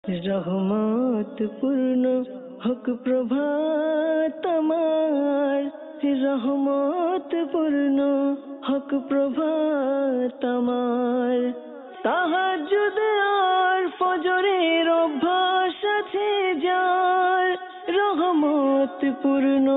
রহমত পূর্ণ হক প্রভাত আমার, রহমত পূর্ণ হক প্রভাত আমার। তাহাজ্জুদ আর ফজরের অভ্যাস আছে যার, রহমত পূর্ণ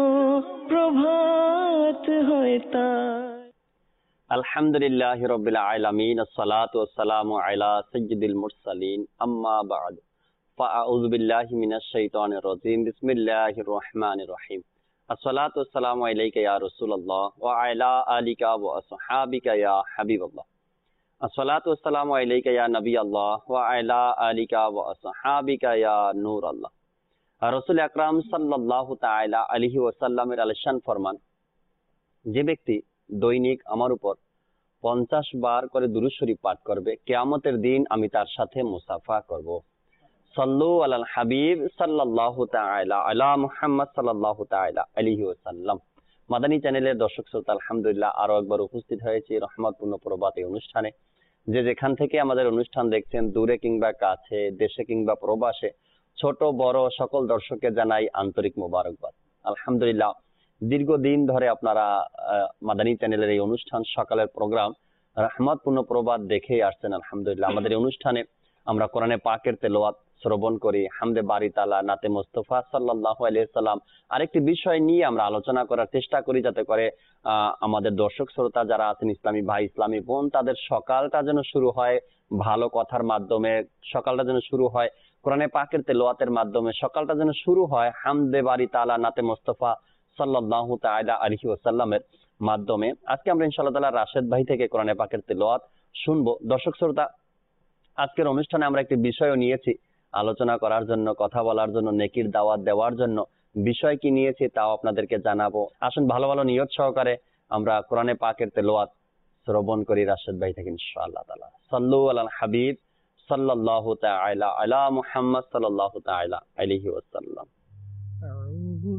প্রভাত হয় তার। আলহামদুলিল্লাহি রাব্বিল আলামিন, আসসালাতু ওয়াসসালামু আলা সাইয়্যিদিল মুরসালিন, আম্মা বা'দ। ফাআউযু বিল্লাহি মিনাশ শাইতানির রাজীম। বিসমিল্লাহির রহমানির রহিম। আসসালাতু ওয়াসসালামু আলাইকা ইয়া রাসূলুল্লাহ ওয়া আলা আলিকা ওয়া আসহাবিকা ইয়া হাবিবাল্লাহ। আসসালাতু ওয়াসসালামু আলাইকা ইয়া নবিয়াল্লাহ ওয়া আলা আলিকা ওয়া আসহাবিকা ইয়া নূরাল্লাহ। রাসূল আকরাম সাল্লাল্লাহু তাআলা আলাইহি ওয়াসাল্লামের আলিশান ফরমান, যে ব্যক্তি দৈনিক আমার উপর 50 বার করে দুরূদ শরীফ পাঠ করবে, কিয়ামতের দিন আমি তার সাথে মুসাফা করব। সাল্লু আলাল হাবিব সাল্লাল্লাহু তাআলা আলা মুহাম্মদ সাল্লাল্লাহু তাআলা আলাইহি ওয়াসাল্লাম। মাদানী চ্যানেলের দর্শক শ্রোতা, আলহামদুলিল্লাহ আরো একবার উপস্থিত হয়েছি রহমতপূর্ণ প্রভাত এই অনুষ্ঠানে। যে যেখান থেকে আমাদের অনুষ্ঠান দেখছেন, দূরে কিংবা কাছে, দেশে কিংবা প্রবাসে, ছোট বড় সকল দর্শককে জানাই আন্তরিক মোবারকবাদ। আলহামদুলিল্লাহ দীর্ঘদিন ধরে আপনারা মাদানী চ্যানেলের এই অনুষ্ঠান, সকালের প্রোগ্রাম রহমতপূর্ণ প্রভাত দেখেই আসছেন। আলহামদুলিল্লাহ আমাদের এই অনুষ্ঠানে আমরা কোরআনে পাকের তেলাওয়াত শ্রবণ করি, হামদে বারি তাআলা, নাতে মুস্তাফা সাল্লাল্লাহু আলাইহি সাল্লাম। আরেকটি বিষয় নিয়ে আমরা আলোচনা করার চেষ্টা করি, যাতে করে আমাদের দর্শক শ্রোতা যারা আছেন, ইসলামী ভাই ইসলামী বোন, তাদের সকালটা যেন শুরু হয় ভালো কথার মাধ্যমে, সকালটা যেন শুরু হয় কোরআনে পাকের তেলাওয়াতের মাধ্যমে, সকালটা যেন শুরু হয় হামদে বারি তাআলা, নাতে মুস্তাফা সাল্লাল্লাহু তাআলা আলাইহি ওয়াসাল্লামের মাধ্যমে। আজকে আমরা ইনশাআল্লাহ তাআলা রাশেদ ভাই থেকে কোরআনে পাকের তেলাওয়াত শুনবো। দর্শক শ্রোতা, আজকের অনুষ্ঠানে আমরা একটি বিষয় নিয়েছি আলোচনা করার জন্য, কথা বলার জন্য, নেকির দাওয়াত দেওয়ার জন্য। বিষয় কি নিয়েছি তাও আপনাদেরকে জানাবো। আসুন ভালো ভালো নিয়ত সহকারে আমরা কোরআনে পাকের তেলাওয়াত শ্রবণ করি রাশেদ ভাই থেকে ইনশাআল্লাহ তাআলা। সাল্লু আলাল হাবিব সাল্লাল্লাহু তাআলা আলা মুহাম্মদ সাল্লাল্লাহু তাআলা আলাইহি ওয়াসাল্লাম। আউযু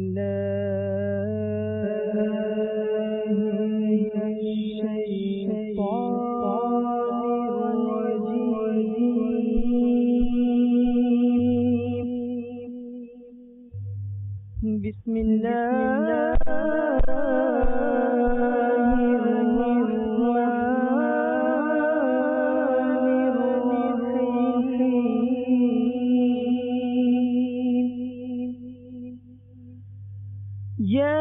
বিল্লাহি মিনাশ শাইতানির রাজীম। বিসমিল্লাহির রাহমানির রহিম। ইয়া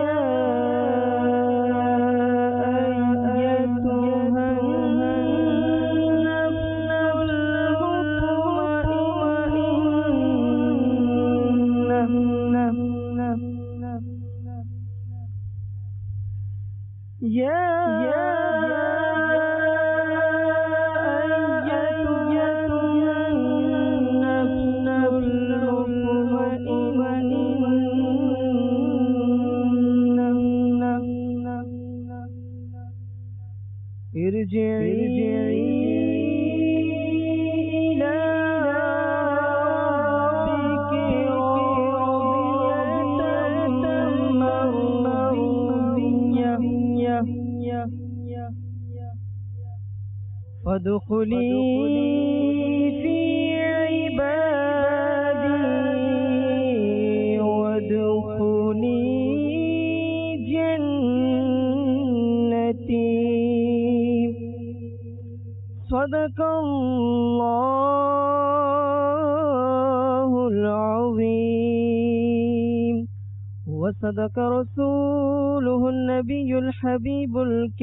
فادخلي في عبادي وادخلي جنتي صدق الله العظيم وصدق رسوله النبي الحبيب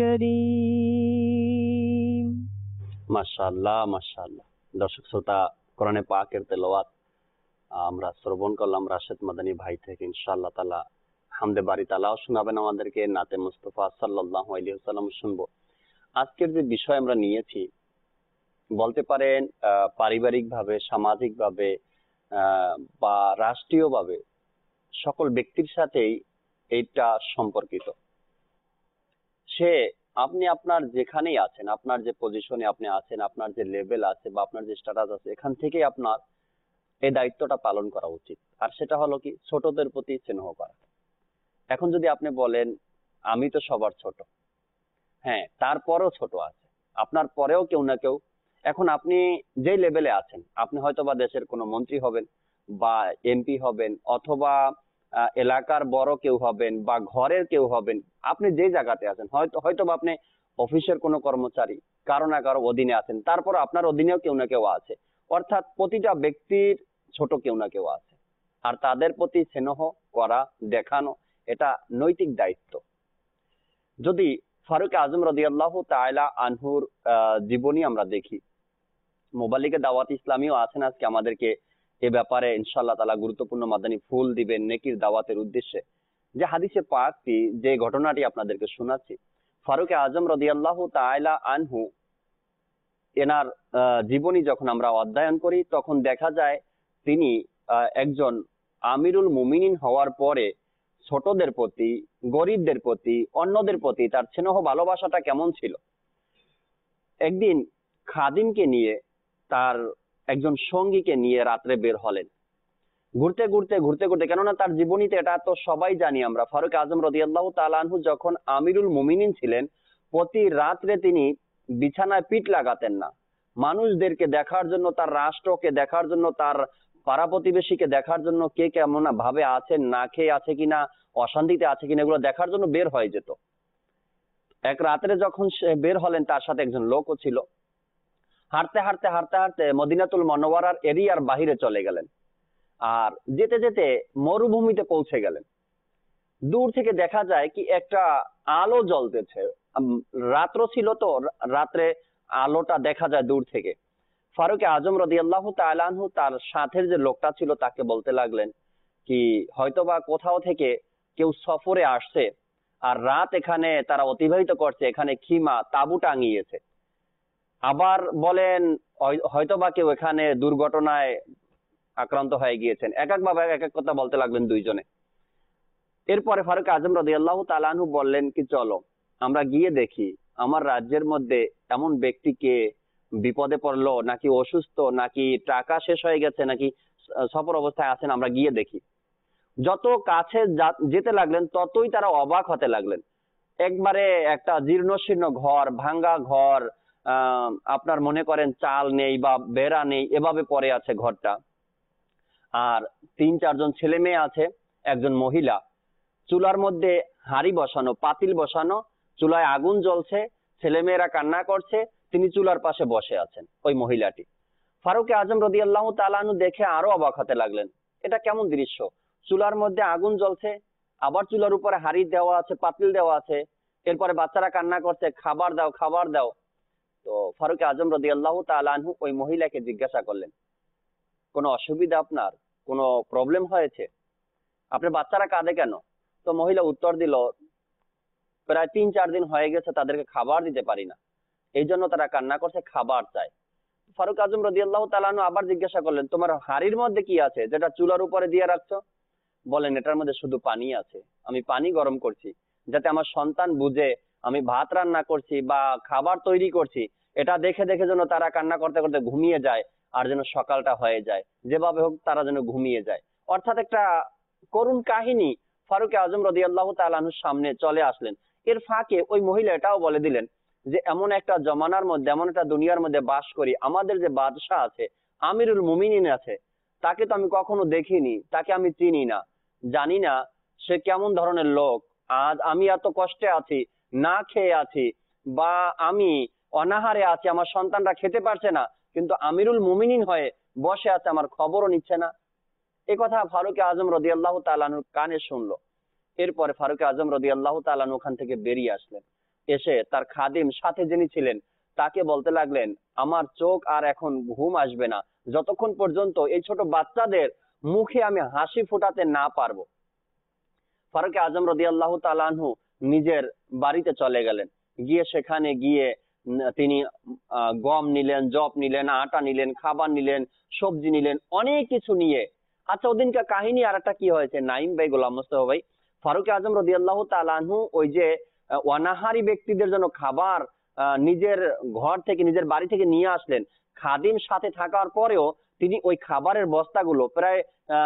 الكريم। মাশাআল্লাহ মাশাআল্লাহ। দর্শক শ্রোতা, কোরআনে পাকের তেলাওয়াত আমরা শ্রবণ করলাম রাশেদ মাদানী ভাই থেকে ইনশাআল্লাহ তাআলা। হামদে বারি তাআলাও শোনাবেন আমাদেরকে, নাতে মুস্তাফা সাল্লাল্লাহু আলাইহি ওয়াসাল্লাম শুনবো। আজকের যে বিষয় আমরা নিয়েছি, বলতে পারেন পারিবারিকভাবে, সামাজিকভাবে বা রাষ্ট্রীয়ভাবে সকল ব্যক্তির সাথেই এইটা সম্পর্কিত। সে আপনি আপনার যেখানেই আছেন, আপনার যে পজিশনে আপনি আছেন, আপনার যে লেভেল আছে বা আপনার যে স্ট্যাটাস আছে, এখান থেকেই আপনার এই দায়িত্বটা পালন করা উচিত। আর সেটা হলো কি, ছোটদের প্রতি স্নেহ করা। এখন যদি আপনি বলেন আমি তো সবার ছোট, হ্যাঁ, তারপরেও ছোট আছে, আপনার পরেও কেউ না কেউ এখন আপনি যে লেভেলে আছেন, আপনি হয়তো বা দেশের কোনো মন্ত্রী হবেন বা এমপি হবেন, অথবা এলাকার বড় কেউ হবেন বা ঘরের কেউ হবেন। আপনি যে জায়গাতে আছেন, হয়তো বা আপনি অফিসের কোনো কর্মচারী, কারো না কারো অধীনে আছেন, তারপর আপনার অধীনেও কেউ না কেউ আছে। অর্থাৎ প্রতিটা ব্যক্তির ছোট কেউ না কেউ আছে, আর তাদের প্রতি স্নেহ করা, দেখানো, এটা নৈতিক দায়িত্ব। যদি ফারুক আজম রাদিয়াল্লাহু তাআলা আনহুর জীবনী আমরা দেখি, মোবালিকে দাওয়াত ইসলামীও আছেন আজকে আমাদেরকে এ ব্যাপারে ইনশাআল্লাহ তাআলা গুরুত্বপূর্ণ মাদানী ফুল দিবেন নেকির দাওয়াতের উদ্দেশ্যে। যে হাদিসে পাকটি, যে ঘটনাটি আপনাদেরকে শোনাচ্ছি, ফারুক আজম রাদিয়াল্লাহু তাআলা আনহু এনার জীবনী যখন আমরা অধ্যয়ন করি, তখন দেখা যায় তিনি একজন আমিরুল মুমিনিন হওয়ার পরে ছোটদের প্রতি, গরিবদের প্রতি, অন্যদের প্রতি তার স্নেহ ভালোবাসাটা কেমন ছিল। একদিন খাদিমকে নিয়ে, তার একজন সঙ্গীকে নিয়ে রাত্রে বের হলেন। ঘুরতে ঘুরতে ঘুরতে ঘুরতে, কেননা তার জীবনীতে এটা তো সবাই জানি আমরা, ফারুক আজম রাদিয়াল্লাহু তাআলা আনহু যখন আমিরুল মুমিনিন ছিলেন, প্রতি রাত্রে তিনি বিছানায় পিঠ লাগাতেন না। মানুষদেরকে দেখার জন্য, তার রাষ্ট্রকে দেখার জন্য, তার পাড়া প্রতিবেশীকে দেখার জন্য, কে কেমন ভাবে আছেন, না খেয়ে আছে কিনা, অশান্তিতে আছে কিনা, এগুলো দেখার জন্য বের হয়ে যেত। এক রাত্রে যখন সে বের হলেন, তার সাথে একজন লোকও ছিল। হাঁটতে হাঁটতে হাঁটতে হাঁটতে মদিনাতুল মুনাওয়ারার এরিয়ার বাহিরে চলে গেলেন, আর যেতে যেতে মরুভূমিতে পৌঁছে গেলেন। দূর থেকে দেখা যায় কি একটা আলো জ্বলতেছে। রাত্র ছিল তো, রাত্রে আলোটা দেখা যায় দূর থেকে। ফারুক আজম রাদিয়াল্লাহু তাআলা আনহু তার সাথের যে লোকটা ছিল তাকে বলতে লাগলেন কি, হয়তোবা কোথাও থেকে কেউ সফরে আসছে, আর রাত এখানে তারা অতিবাহিত করছে, এখানে খিমা তাঁবু টাঙিয়েছে। আবার বলেন হয়তোবা কেউ এখানে দুর্ঘটনায় আক্রান্ত হয়ে গিয়েছেন। এক এক ভাবে এক এক কথা বলতে লাগলেন দুইজনে। এরপরে ফারুক আজম রাদিয়াল্লাহু তাআলা আনহু বললেন কি, চলো আমরা গিয়ে দেখি আমার রাজ্যের মধ্যে এমন ব্যক্তিকে বিপদে পড়লো, নাকি অসুস্থ, নাকি টাকা শেষ হয়ে গেছে, নাকি সফর অবস্থায় আছেন, আমরা গিয়ে দেখি। যত কাছে যেতে লাগলেন, ততই তারা অবাক হতে লাগলেন। একবারে একটা জীর্ণশীর্ণ ঘর, ভাঙ্গা ঘর, আপনার মনে করেন চাল নেই বা বেড়া নেই, এভাবে পড়ে আছে ঘরটা। আর 3-4 জন ছেলে মেয়ে আছে, একজন মহিলা, চুলার মধ্যে হাঁড়ি বসানো, পাতিল বসানো, চুলায় আগুন জ্বলছে, ছেলেমেয়েরা কান্না করছে, তিনি চুলার পাশে বসে আছেন ওই মহিলাটি। ফারুক আজম রাদিয়াল্লাহু তাআলা আনহু দেখে আরো অবাক হতে লাগলেন, এটা কেমন দৃশ্য, চুলার মধ্যে আগুন জ্বলছে, আবার চুলার উপরে হাঁড়ি দেওয়া আছে, পাতিল দেওয়া আছে, এরপরে বাচ্চারা কান্না করছে, খাবার দাও খাবার দাও। তো ফারুক আজম রাদিয়াল্লাহু তাআলা আনহু ওই মহিলাকে জিজ্ঞাসা করলেন, কোনো অসুবিধা, আপনার কোনো প্রবলেম হয়েছে, আপনার বাচ্চারা কাঁদে কেন? তো মহিলা উত্তর দিল, প্রায় 3-4 দিন হয়ে গেছে তাদেরকে খাবার দিতে পারি না, এই জন্য তারা কান্না করছে, খাবার চায়। ফারুক আজম রাদিয়াল্লাহু তাআলা আনহু আবার জিজ্ঞাসা করলেন, তোমার হাঁড়ির মধ্যে কি আছে যেটা চুলার উপরে দিয়ে রাখছো? বলেন, এটার মধ্যে শুধু পানি আছে, আমি পানি গরম করছি যাতে আমার সন্তান বুঝে আমি ভাত রান্না করছি বা খাবার তৈরি করছি, এটা দেখে দেখে যেন তারা কান্না করতে করতে ঘুমিয়ে যায়, আর যেন সকালটা হয়ে যায়, যেভাবে হোক তারা যেন ঘুমিয়ে যায়। অর্থাৎ একটা করুণ কাহিনী ফারুক আজম রাদিয়াল্লাহু তাআলা আনহুর সামনে চলে আসলেন। এর ফাঁকে ওই মহিলা এটাও বলে দিলেন যে এমন একটা জমানার মধ্যে, এমন একটা দুনিয়ার মধ্যে বাস করি, আমাদের যে বাদশাহ আছে, আমিরুল মুমিনিন আছে, তাকে তো আমি কখনো দেখিনি, তাকে আমি চিনি না, জানি না সে কেমন ধরনের লোক। আজ আমি এত কষ্টে আছি, না খেয়ে আছি, বা আমি অনাহারে আছি, আমার সন্তানরা খেতে পারছে না, কিন্তু আমিরুল মুমিনিন হয়ে বসে আছে, আমার খবরও নিচ্ছে না। এ কথা ফারুক আজম রাদিয়াল্লাহু তাআলা আনহুর কানে শুনলো। এরপরে ফারুক আজম রাদিয়াল্লাহু তাআলা আনহু ওখান থেকে বেরিয়ে আসলেন, এসে তার খাদিম সাথে যিনি ছিলেন তাকে বলতে লাগলেন, আমার চোখ আর এখন ঘুম আসবে না যতক্ষণ পর্যন্ত এই ছোট বাচ্চাদের মুখে আমি হাসি ফোটাতে না পারবো। ফারুক আজম রাদিয়াল্লাহু তাআলা আনহু নিজের বাড়িতে চলে গেলেন। গিয়ে সেখানে গিয়ে তিনি গম নিলেন, জব নিলেন, আটা নিলেন, খাবার নিলেন, সবজি নিলেন, অনেক কিছু নিয়ে। আচ্ছা, ওদিনকার কাহিনী আর একটা কি হয়েছে নাইম ভাই, গোলাম মোস্তফা ভাই, ফারুক আজম রাদিয়াল্লাহু তাআলা আনহু ওই যে অনাহারী ব্যক্তিদের জন্য খাবার নিজের ঘর থেকে, নিজের বাড়ি থেকে নিয়ে আসলেন। খাদিম সাথে থাকার পরেও তিনি ওই খাবারের বস্তাগুলো প্রায়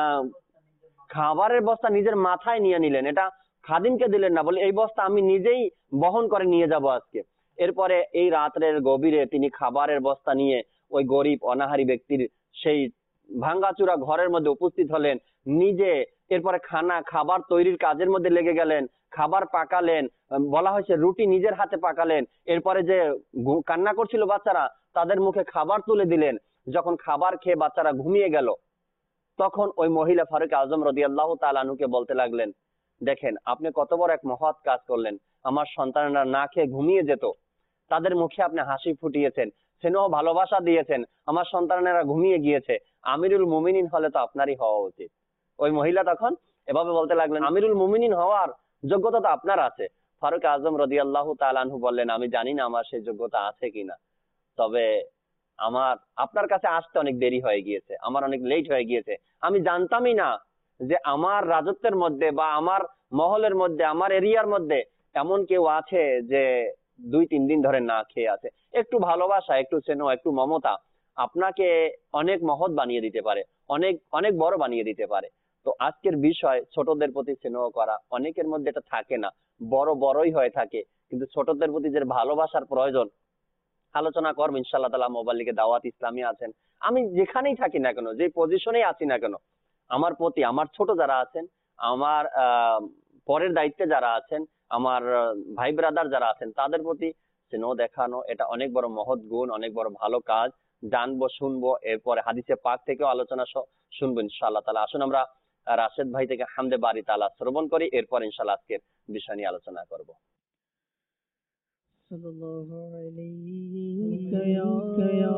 খাবারের বস্তা নিজের মাথায় নিয়ে নিলেন। এটা খাদিমকে দিলেন না, বলে এই বস্তা আমি নিজেই বহন করে নিয়ে যাব আজকে। এরপরে এই রাত্রের গভীরে তিনি খাবারের বস্তা নিয়ে ওই গরিব অনাহারী ব্যক্তির সেই ভাঙ্গাচুরা ঘরের মধ্যে উপস্থিত হলেন নিজে। এরপরে খাবার তৈরির কাজের মধ্যে লেগে গেলেন, খাবার পাকালেন, বলা হয়েছে রুটি নিজের হাতে পাকালেন। এরপরে যে কান্না করছিল বাচ্চারা তাদের মুখে খাবার তুলে দিলেন। যখন খাবার খেয়ে বাচ্চারা ঘুমিয়ে গেল তখন ওই মহিলা ফারুক আজম রাদিয়াল্লাহু তাআলা আনহুকে বলতে লাগলেন, দেখেন আপনি কত বড় এক মহৎ কাজ করলেন, আমার সন্তানেরা না খেয়ে ঘুমিয়ে যেত, তাদের মুখে আপনি হাসি ফুটিয়েছেন, স্নেহ ভালোবাসা দিয়েছেন, আমার সন্তানেরা ঘুমিয়ে গিয়েছে, আমিরুল মুমিনিন হলে তো আপনারই হওয়া উচিত। ওই মহিলা তখন এভাবে বলতে লাগলেন, আমিরুল মুমিনিন হওয়ার যোগ্যতা তো আপনার আছে। ফারুক আজম রাদিয়াল্লাহু তাআলা আনহু বললেন, আমি জানি না আমার সেই যোগ্যতা আছে কিনা, তবে আমার আপনার কাছে আসতে অনেক দেরি হয়ে গিয়েছে, আমার অনেক লেট হয়ে গিয়েছে। আমি জানতামই না যে আমার রাজত্বের মধ্যে বা আমার মহলের মধ্যে, আমার এরিয়ার মধ্যে এমন কেউ আছে যে 2-3 দিন ধরে না খেয়ে আছে। একটু ভালোবাসা, একটু স্নেহ, একটু মমতা আপনাকে অনেক মহৎ বানিয়ে দিতে পারে, অনেক অনেক বড় বানিয়ে দিতে পারে। তো আজকের বিষয় ছোটদের প্রতি স্নেহ করা, অনেকের মধ্যে এটা থাকে না, বড়ই হয়ে থাকে, কিন্তু ছোটদের প্রতি যে ভালোবাসার প্রয়োজন আলোচনা করবো ইনশাআল্লাহ তাআলা। মোবাইল লিগে দাওয়াত ইসলামী আছেন, আমি যেখানেই থাকি না কেন, যে পজিশনেই আছি না কেন, আমার প্রতি আমার ছোট যারা আছেন, আমার পরের দায়িত্বে যারা আছেন, আমার ভাই ব্রাদার যারা আছেন, তাদের প্রতি স্নেহ দেখানো এটা অনেক বড় মহৎ গুণ, অনেক বড় ভালো কাজ। জানবো, শুনবো, এরপরে হাদিসে পাক থেকেও আলোচনা শুনবো ইনশাআল্লাহ তাআলা। আসুন আমরা রাশেদ ভাই থেকে হামদে বারি তাআলা শ্রবণ করি, এরপর ইনশাআল্লাহ আজকের বিষয় নিয়ে আলোচনা করব। সাল্লাল্লাহু আলাইহি ইয়া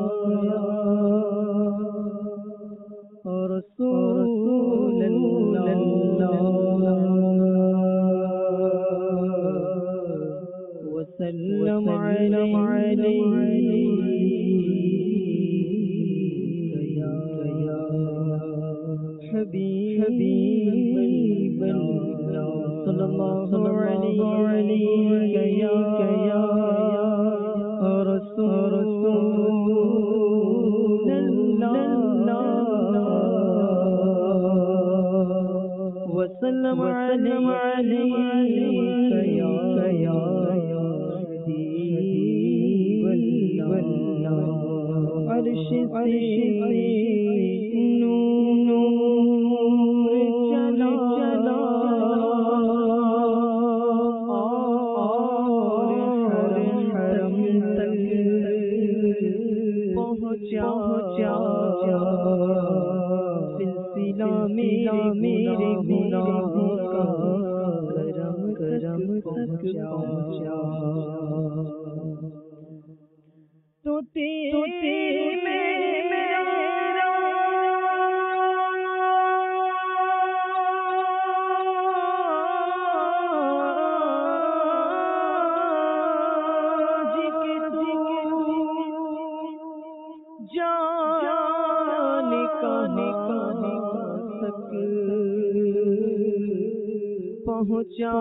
রাসূলুল্লাহ ওয়া সাল্লাম আলাইহি ইয়া হাবিবাল্লাহ সাল্লাল্লাহু আলাইহি ইয়া وسلم عليك يا حبيب الله عرش سے نور چلا اور حرم تک پہنچا سلسلہ میرے گناہ کا کرم پہنچا تو تیرے میرا جانے کہاں تک پہنچا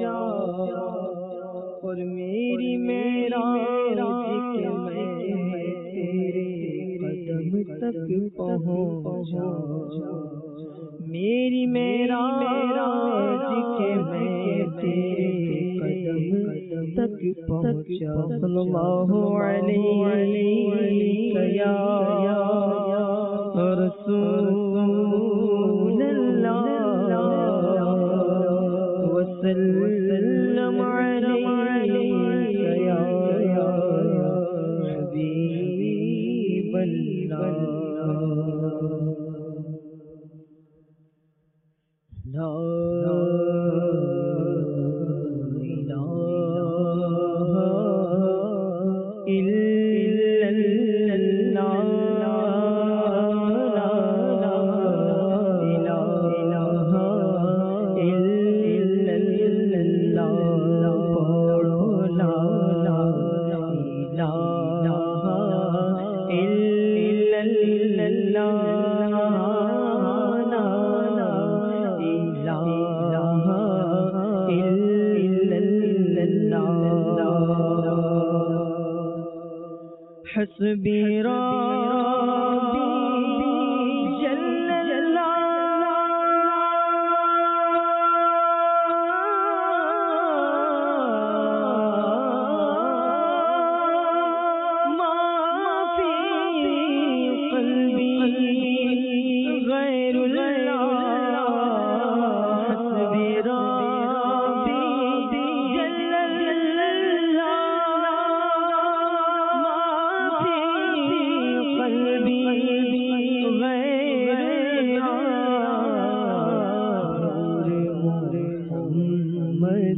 اور میری میرا میں تیرے قدم تک پہنچا میری میرا کہ میں تیرے قدم تک پہنچا صلی اللہ علیہ یا رسول اللہ وسلم علیک یا حبیب اللہ لا حسبی ربی جل اللہ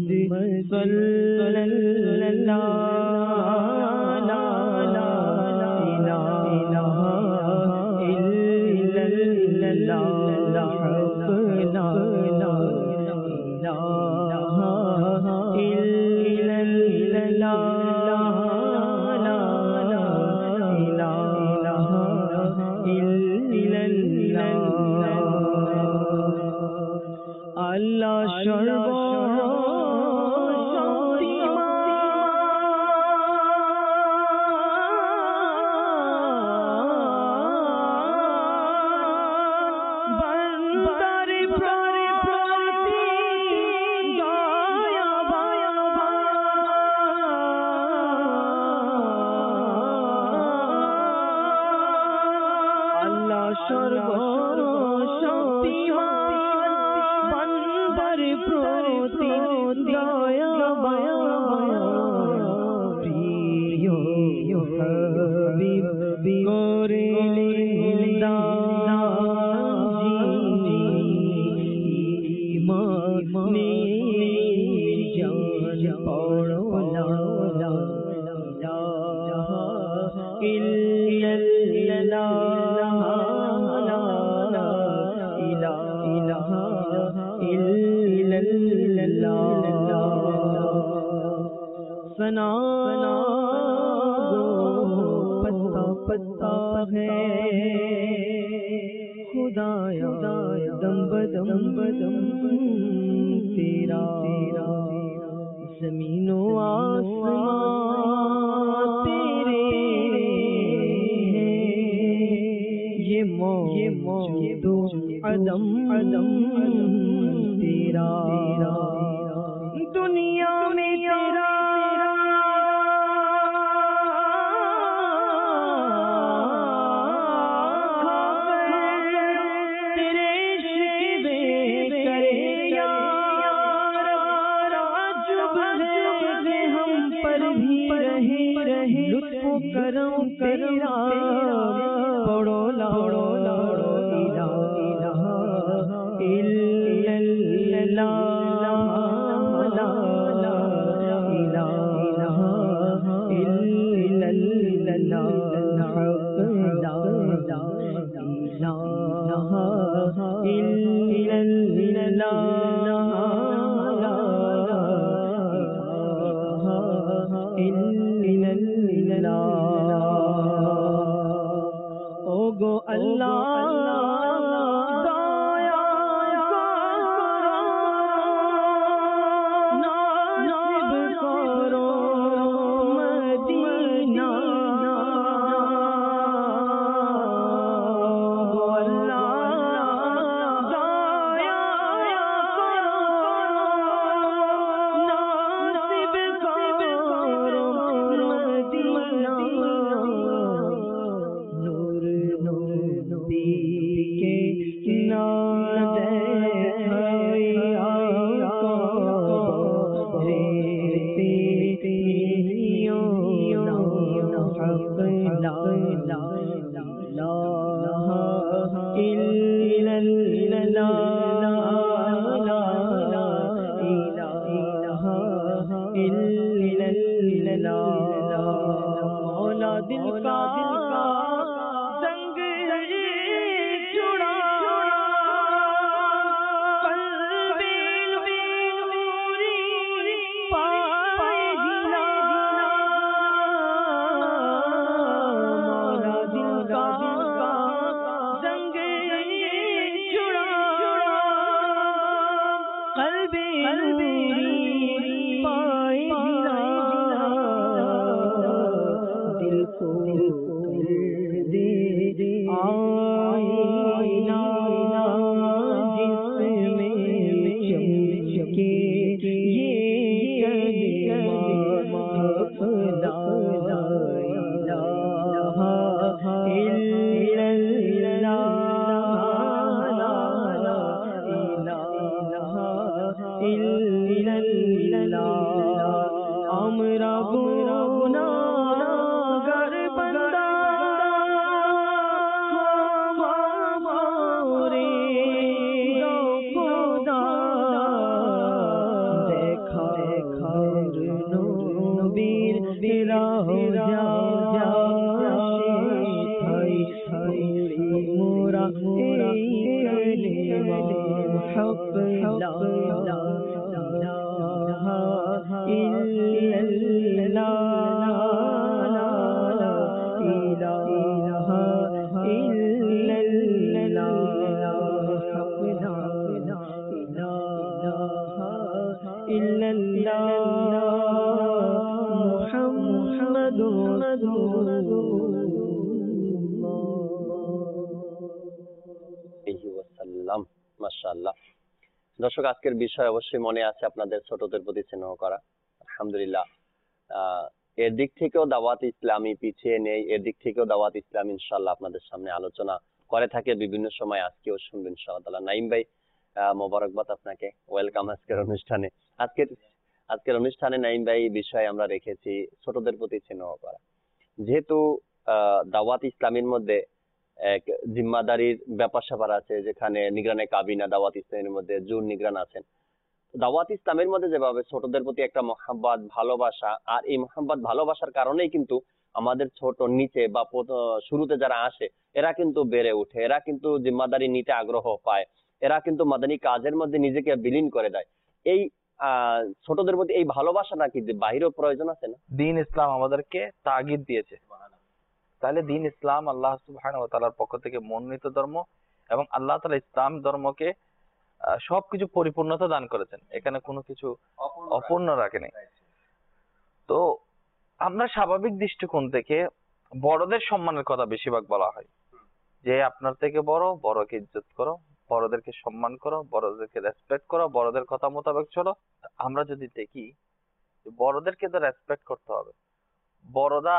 صلی اللہ زمین و آسمان تیرے یہ موجود و عدم تیرا دنیا میں تیرا کرم تیرا پڑھو لاڑو لاڑو الہ الا اللہ لا لا الہ الا اللہ حق لا لا الہ الا مولا دل کا ہمرا گناہ گر بندہ মাশাআল্লাহ। দর্শক, আজকের বিষয় অবশ্যই মনে আছে আপনাদের, ছোটদের প্রতি স্নেহ করা। আলহামদুলিল্লাহ, এর দিক থেকেও দাওয়াত ইসলামী পিছিয়ে নেই, এর দিক থেকেও দাওয়াত ইসলাম ইনশাআল্লাহ আপনাদের সামনে আলোচনা করে থাকে বিভিন্ন সময়। আজকেও শুনবেন ইনশাআল্লাহ। নাইম ভাই, মোবারকবাদ আপনাকে, ওয়েলকাম আজকের অনুষ্ঠানে। আজকের অনুষ্ঠানে নাইম ভাই বিষয় আমরা রেখেছি ছোটদের প্রতি স্নেহ করা। যেহেতু দাওয়াত ইসলামের মধ্যে এক জিম্মাদারির ব্যাপার স্যাপার আছে, যেখানে নিগরানে কাবিনা দাওয়াত ইসলামের মধ্যে জুর নিগরান আছেন। দাওয়াত ইসলামের মধ্যে যেভাবে ছোটদের প্রতি একটা মহাব্বত ভালোবাসা, আর এই মহাব্বত ভালোবাসার কারণেই কিন্তু আমাদের ছোট নিচে বা শুরুতে যারা আসে এরা কিন্তু বেড়ে ওঠে, এরা কিন্তু জিম্মাদারি নিতে আগ্রহ পায়, এরা কিন্তু মাদানী কাজের মধ্যে নিজেকে বিলীন করে দেয়। এই ছোটদের প্রতি এই ভালোবাসাটা কি বাহিরেও প্রয়োজন আছে না? দিন ইসলাম আমাদেরকে তাগিদ দিয়েছে। তাহলে দিন ইসলাম আল্লাহ সুবহানাহু ওয়া তাআলার পক্ষ থেকে মনোনীত ধর্ম, এবং আল্লাহ তাআলা ইসলাম ধর্মকে সবকিছু পরিপূর্ণতা দান করেছেন, এখানে কোনো কিছু অপূর্ণ রাখেনি। তো আমরা স্বাভাবিক দৃষ্টিকোণ থেকে বড়দের সম্মানের কথা বেশিরভাগ বলা হয়, যে আপনার থেকে বড়, বড়কে ইজ্জত করো, বড়দেরকে সম্মান করো, বড়দেরকে রেসপেক্ট করো, বড়দের কথা মোতাবেক চলো। আমরা যদি দেখি বড়দেরকে তো রেসপেক্ট করতে হবে, বড়রা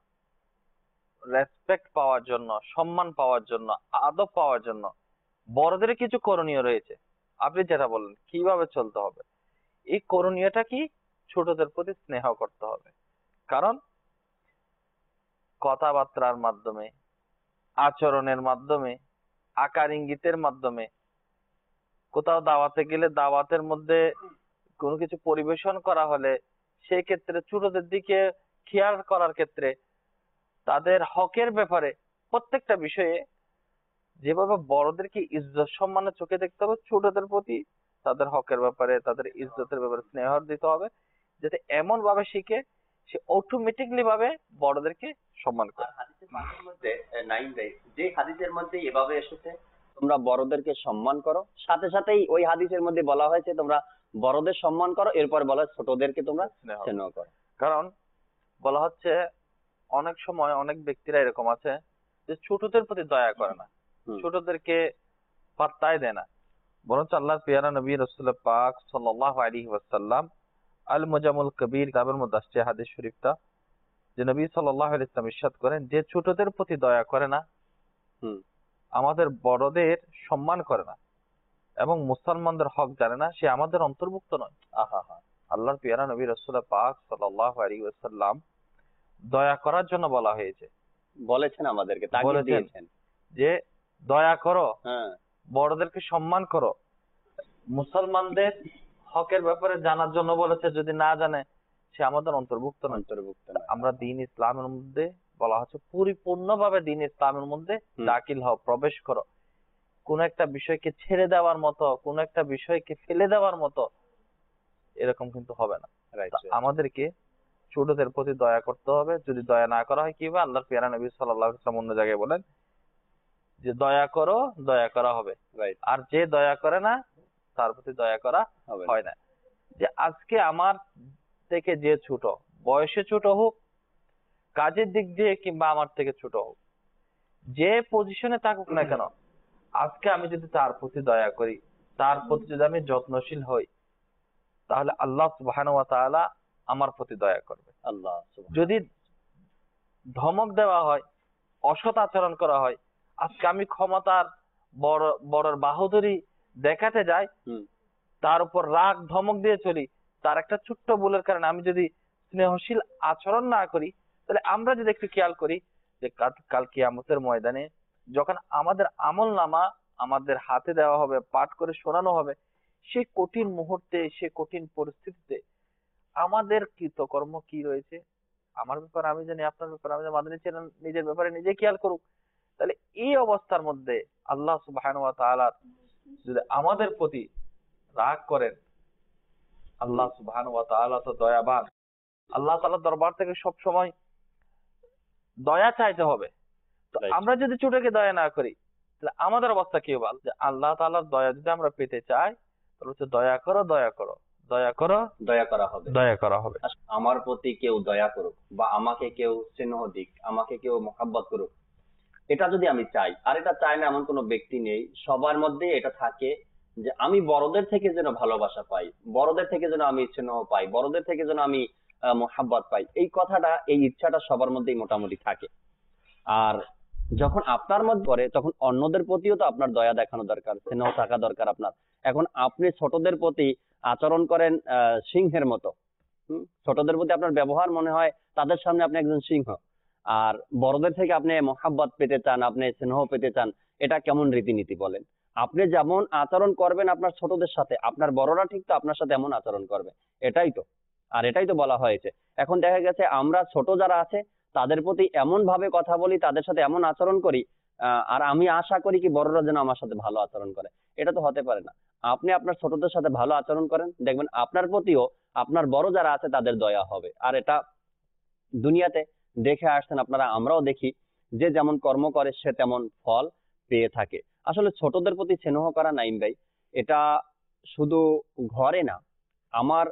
রেসপেক্ট পাওয়ার জন্য, সম্মান পাওয়ার জন্য, আদব পাওয়ার জন্য বড়দের কিছু করণীয় রয়েছে। আপনি যেটা বললেন কিভাবে চলতে হবে, এই করণীয়টা কি? ছোটদের প্রতি স্নেহ করতে হবে। কারণ কথাবার্তার মাধ্যমে, আচরণের মাধ্যমে, আকার ইঙ্গিতের মাধ্যমে, কোথাও দাওয়াতে গেলে দাওয়াতের মধ্যে কোনো কিছু পরিবেশন করা হলে সেই ক্ষেত্রে ছোটদের দিকে খেয়াল করার ক্ষেত্রে, তাদের হকের ব্যাপারে প্রত্যেকটা বিষয়ে যেভাবে বড়দেরকে ইজ্জত সম্মানের চোখে দেখতে হবে, ছোটদের প্রতি তাদের হকের ব্যাপারে, তাদের ইজ্জতের ব্যাপারে স্নেহ দিতে হবে, যাতে এমন ভাবে শিখে সে অটোমেটিকলি ভাবে বড়দেরকে সম্মান করে। যে হাদিসের মধ্যে এভাবে এসেছে তোমরা বড়দেরকে সম্মান করো, সাথে সাথেই ওই হাদিসের মধ্যে বলা হয়েছে তোমরা বড়দের সম্মান করো, এরপর বলা হয় ছোটদেরকে তোমরা স্নেহ করো। কারণ বলা হচ্ছে অনেক সময় অনেক ব্যক্তিরা এরকম আছে যে ছোটদের প্রতি দয়া করে না, ছোটদেরকে পাত্তাই দেয় না, বরঞ্চ আল্লাহর পেয়ারা নবী রাসূলুল্লাহ পাক সাল্লাল্লাহু আলাইহি ওয়াসাল্লাম আল মুজামুল কবির কিতাবের মধ্যে আসছে হাদিস শরীফটা, যে নবী সাল্লাল্লাহু আলাইহি ওয়াসাল্লাম ইরশাদ করেন, যে ছোটদের প্রতি দয়া করে না, আমাদের বড়দের সম্মান করে না এবং মুসলমানদের হক জানে না, সে আমাদের অন্তর্ভুক্ত নয়। আল্লাহর পেয়ারা নবী রাসূলুল্লাহ পাক সাল্লাল্লাহু আলাইহি ওয়াসাল্লাম দয়া করার জন্য বলা হয়েছে, বলেছেন আমাদেরকে, তাগিদ দিয়েছেন যে দয়া করো, বড়দেরকে সম্মান করো। মুসলমানদের হকের ব্যাপারে জানার জন্য বলেছে, যদি না জানে সে আমাদের অন্তর্ভুক্ত নয়। আমরা দিন ইসলামের মধ্যে বলা হচ্ছে পরিপূর্ণভাবে দিন ইসলামের মধ্যে দাখিল হও, প্রবেশ করো। কোন একটা বিষয়কে ছেড়ে দেওয়ার মতো, কোন একটা বিষয়কে ফেলে দেওয়ার মতো এরকম কিন্তু হবে না। আমাদেরকে ছোটদের প্রতি দয়া করতে হবে। যদি দয়া না করা হয় কি হবে? আল্লাহর পেয়ারা নবী সাল্লাল্লাহু আলাইহি ওয়াসাল্লাম অন্য জায়গায় বলেন যে দয়া করো, দয়া করা হবে, আর যে দয়া করে না তার প্রতি দয়া করা হয় না। যে আজকে আমার থেকে যে ছোট, বয়সে ছোট হোক, কাজের দিক দিয়ে কিংবা আমার থেকে ছোট হোক, যে পজিশনে থাকুক না কেন, আজকে আমি যদি তার প্রতি দয়া করি, তার প্রতি যদি আমি যত্নশীল হই, তাহলে আল্লাহ সুবহানাহু ওয়া তাআলা আমার প্রতি দয়া করবে। যদি ধমক দেওয়া হয়, অসৎ আচরণ করা হয়, আজকে আমি ক্ষমতার বড়র বাহুদুরি দেখাতে যাই, তার উপর রাগ ধমক দিয়ে চলি, তার একটা ছোট্ট ভুলের কারণে আমি যদি স্নেহশীল আচরণ না করি, তাহলে আমরা যদি একটু খেয়াল করি যে কাল কিয়ামতের ময়দানে যখন আমাদের আমলনামা আমাদের হাতে দেওয়া হবে, পাঠ করে শোনানো হবে, সেই কঠিন মুহূর্তে, সে কঠিন পরিস্থিতিতে আমাদের কৃতকর্ম কি রয়েছে, আমার ব্যাপারে আমি জানি, আপনার ব্যাপারে আমি জানি, মাদানী ছিলেন নিজের ব্যাপারে নিজে খেয়াল করুক। তাহলে এই অবস্থার মধ্যে আল্লাহ সুবহানাহু ওয়া তাআলা যদি আমাদের প্রতি রাগ করেন, আল্লাহ সুবহানাহু ওয়া তাআলা তো দয়াবান, আল্লাহ তাআলার দরবার থেকে সব সময় দয়া চাইতে হবে। তো আমরা যদি ছোটকে দয়া না করি তাহলে আমাদের অবস্থা কি হবে? যে আল্লাহ তাআলার দয়া যদি আমরা পেতে চাই তাহলে হচ্ছে দয়া করো, দয়া করো, দয়া করো, দয়া করা হবে, দয়া করা হবে। আমার প্রতি কেউ দয়া করুক বা আমাকে কেউ স্নেহ দিক, আমাকে কেউ মহাব্বত করুক, এটা যদি আমি চাই, আর এটা চাই না এমন কোনো ব্যক্তি নেই। সবার মধ্যে এটা থাকে যে আমি বড়দের থেকে যেন ভালোবাসা পাই, বড়দের থেকে যেন আমি স্নেহ পাই, বড়দের থেকে যেন আমি মহাব্বত পাই। এই কথাটা, এই ইচ্ছাটা সবার মধ্যেই মোটামুটি থাকে। আর যখন আপনার মধ্যে পড়ে তখন অন্যদের প্রতিও তো আপনার দয়া দেখানো দরকার, স্নেহ থাকা দরকার আপনার। এখন আপনি ছোটদের প্রতি আচরণ করেন সিংহের মতো, ছোটদের প্রতি আপনার ব্যবহার মনে হয় তাদের সামনে আপনি একজন সিংহ, আর বড়দের থেকে আপনি মহাব্বত পেতে চান, আপনি স্নেহ পেতে চান, এটা কেমন রীতিনীতি বলেন? আপনি যেমন আচরণ করবেন আপনার ছোটদের সাথে, আপনার বড়রা ঠিক তো আপনার সাথে এমন আচরণ করবে। এটাই তো, আর এটাই তো বলা হয়েছে। এখন দেখা গেছে আমরা ছোট যারা আছে তাদের প্রতি এমন ভাবে কথা বলি, তাদের সাথে এমন আচরণ করি, আর আমি আশা করি কি বড়রা যেন আমার সাথে ভালো আচরণ করে। এটা তো হতে পারে না। আপনি আপনার ছোটদের সাথে ভালো আচরণ করেন, দেখবেন আপনার প্রতিও আপনার বড় যারা আছে তাদের দয়া হবে। আর এটা দুনিয়াতে দেখে আসছেন আপনারা, আমরাও দেখি, যে যেমন কর্ম করে সে তেমন ফল পেয়ে থাকে। আসলে ছোটদের প্রতি স্নেহ করা, নাইম ভাই, এটা শুধু ঘরে না, আমার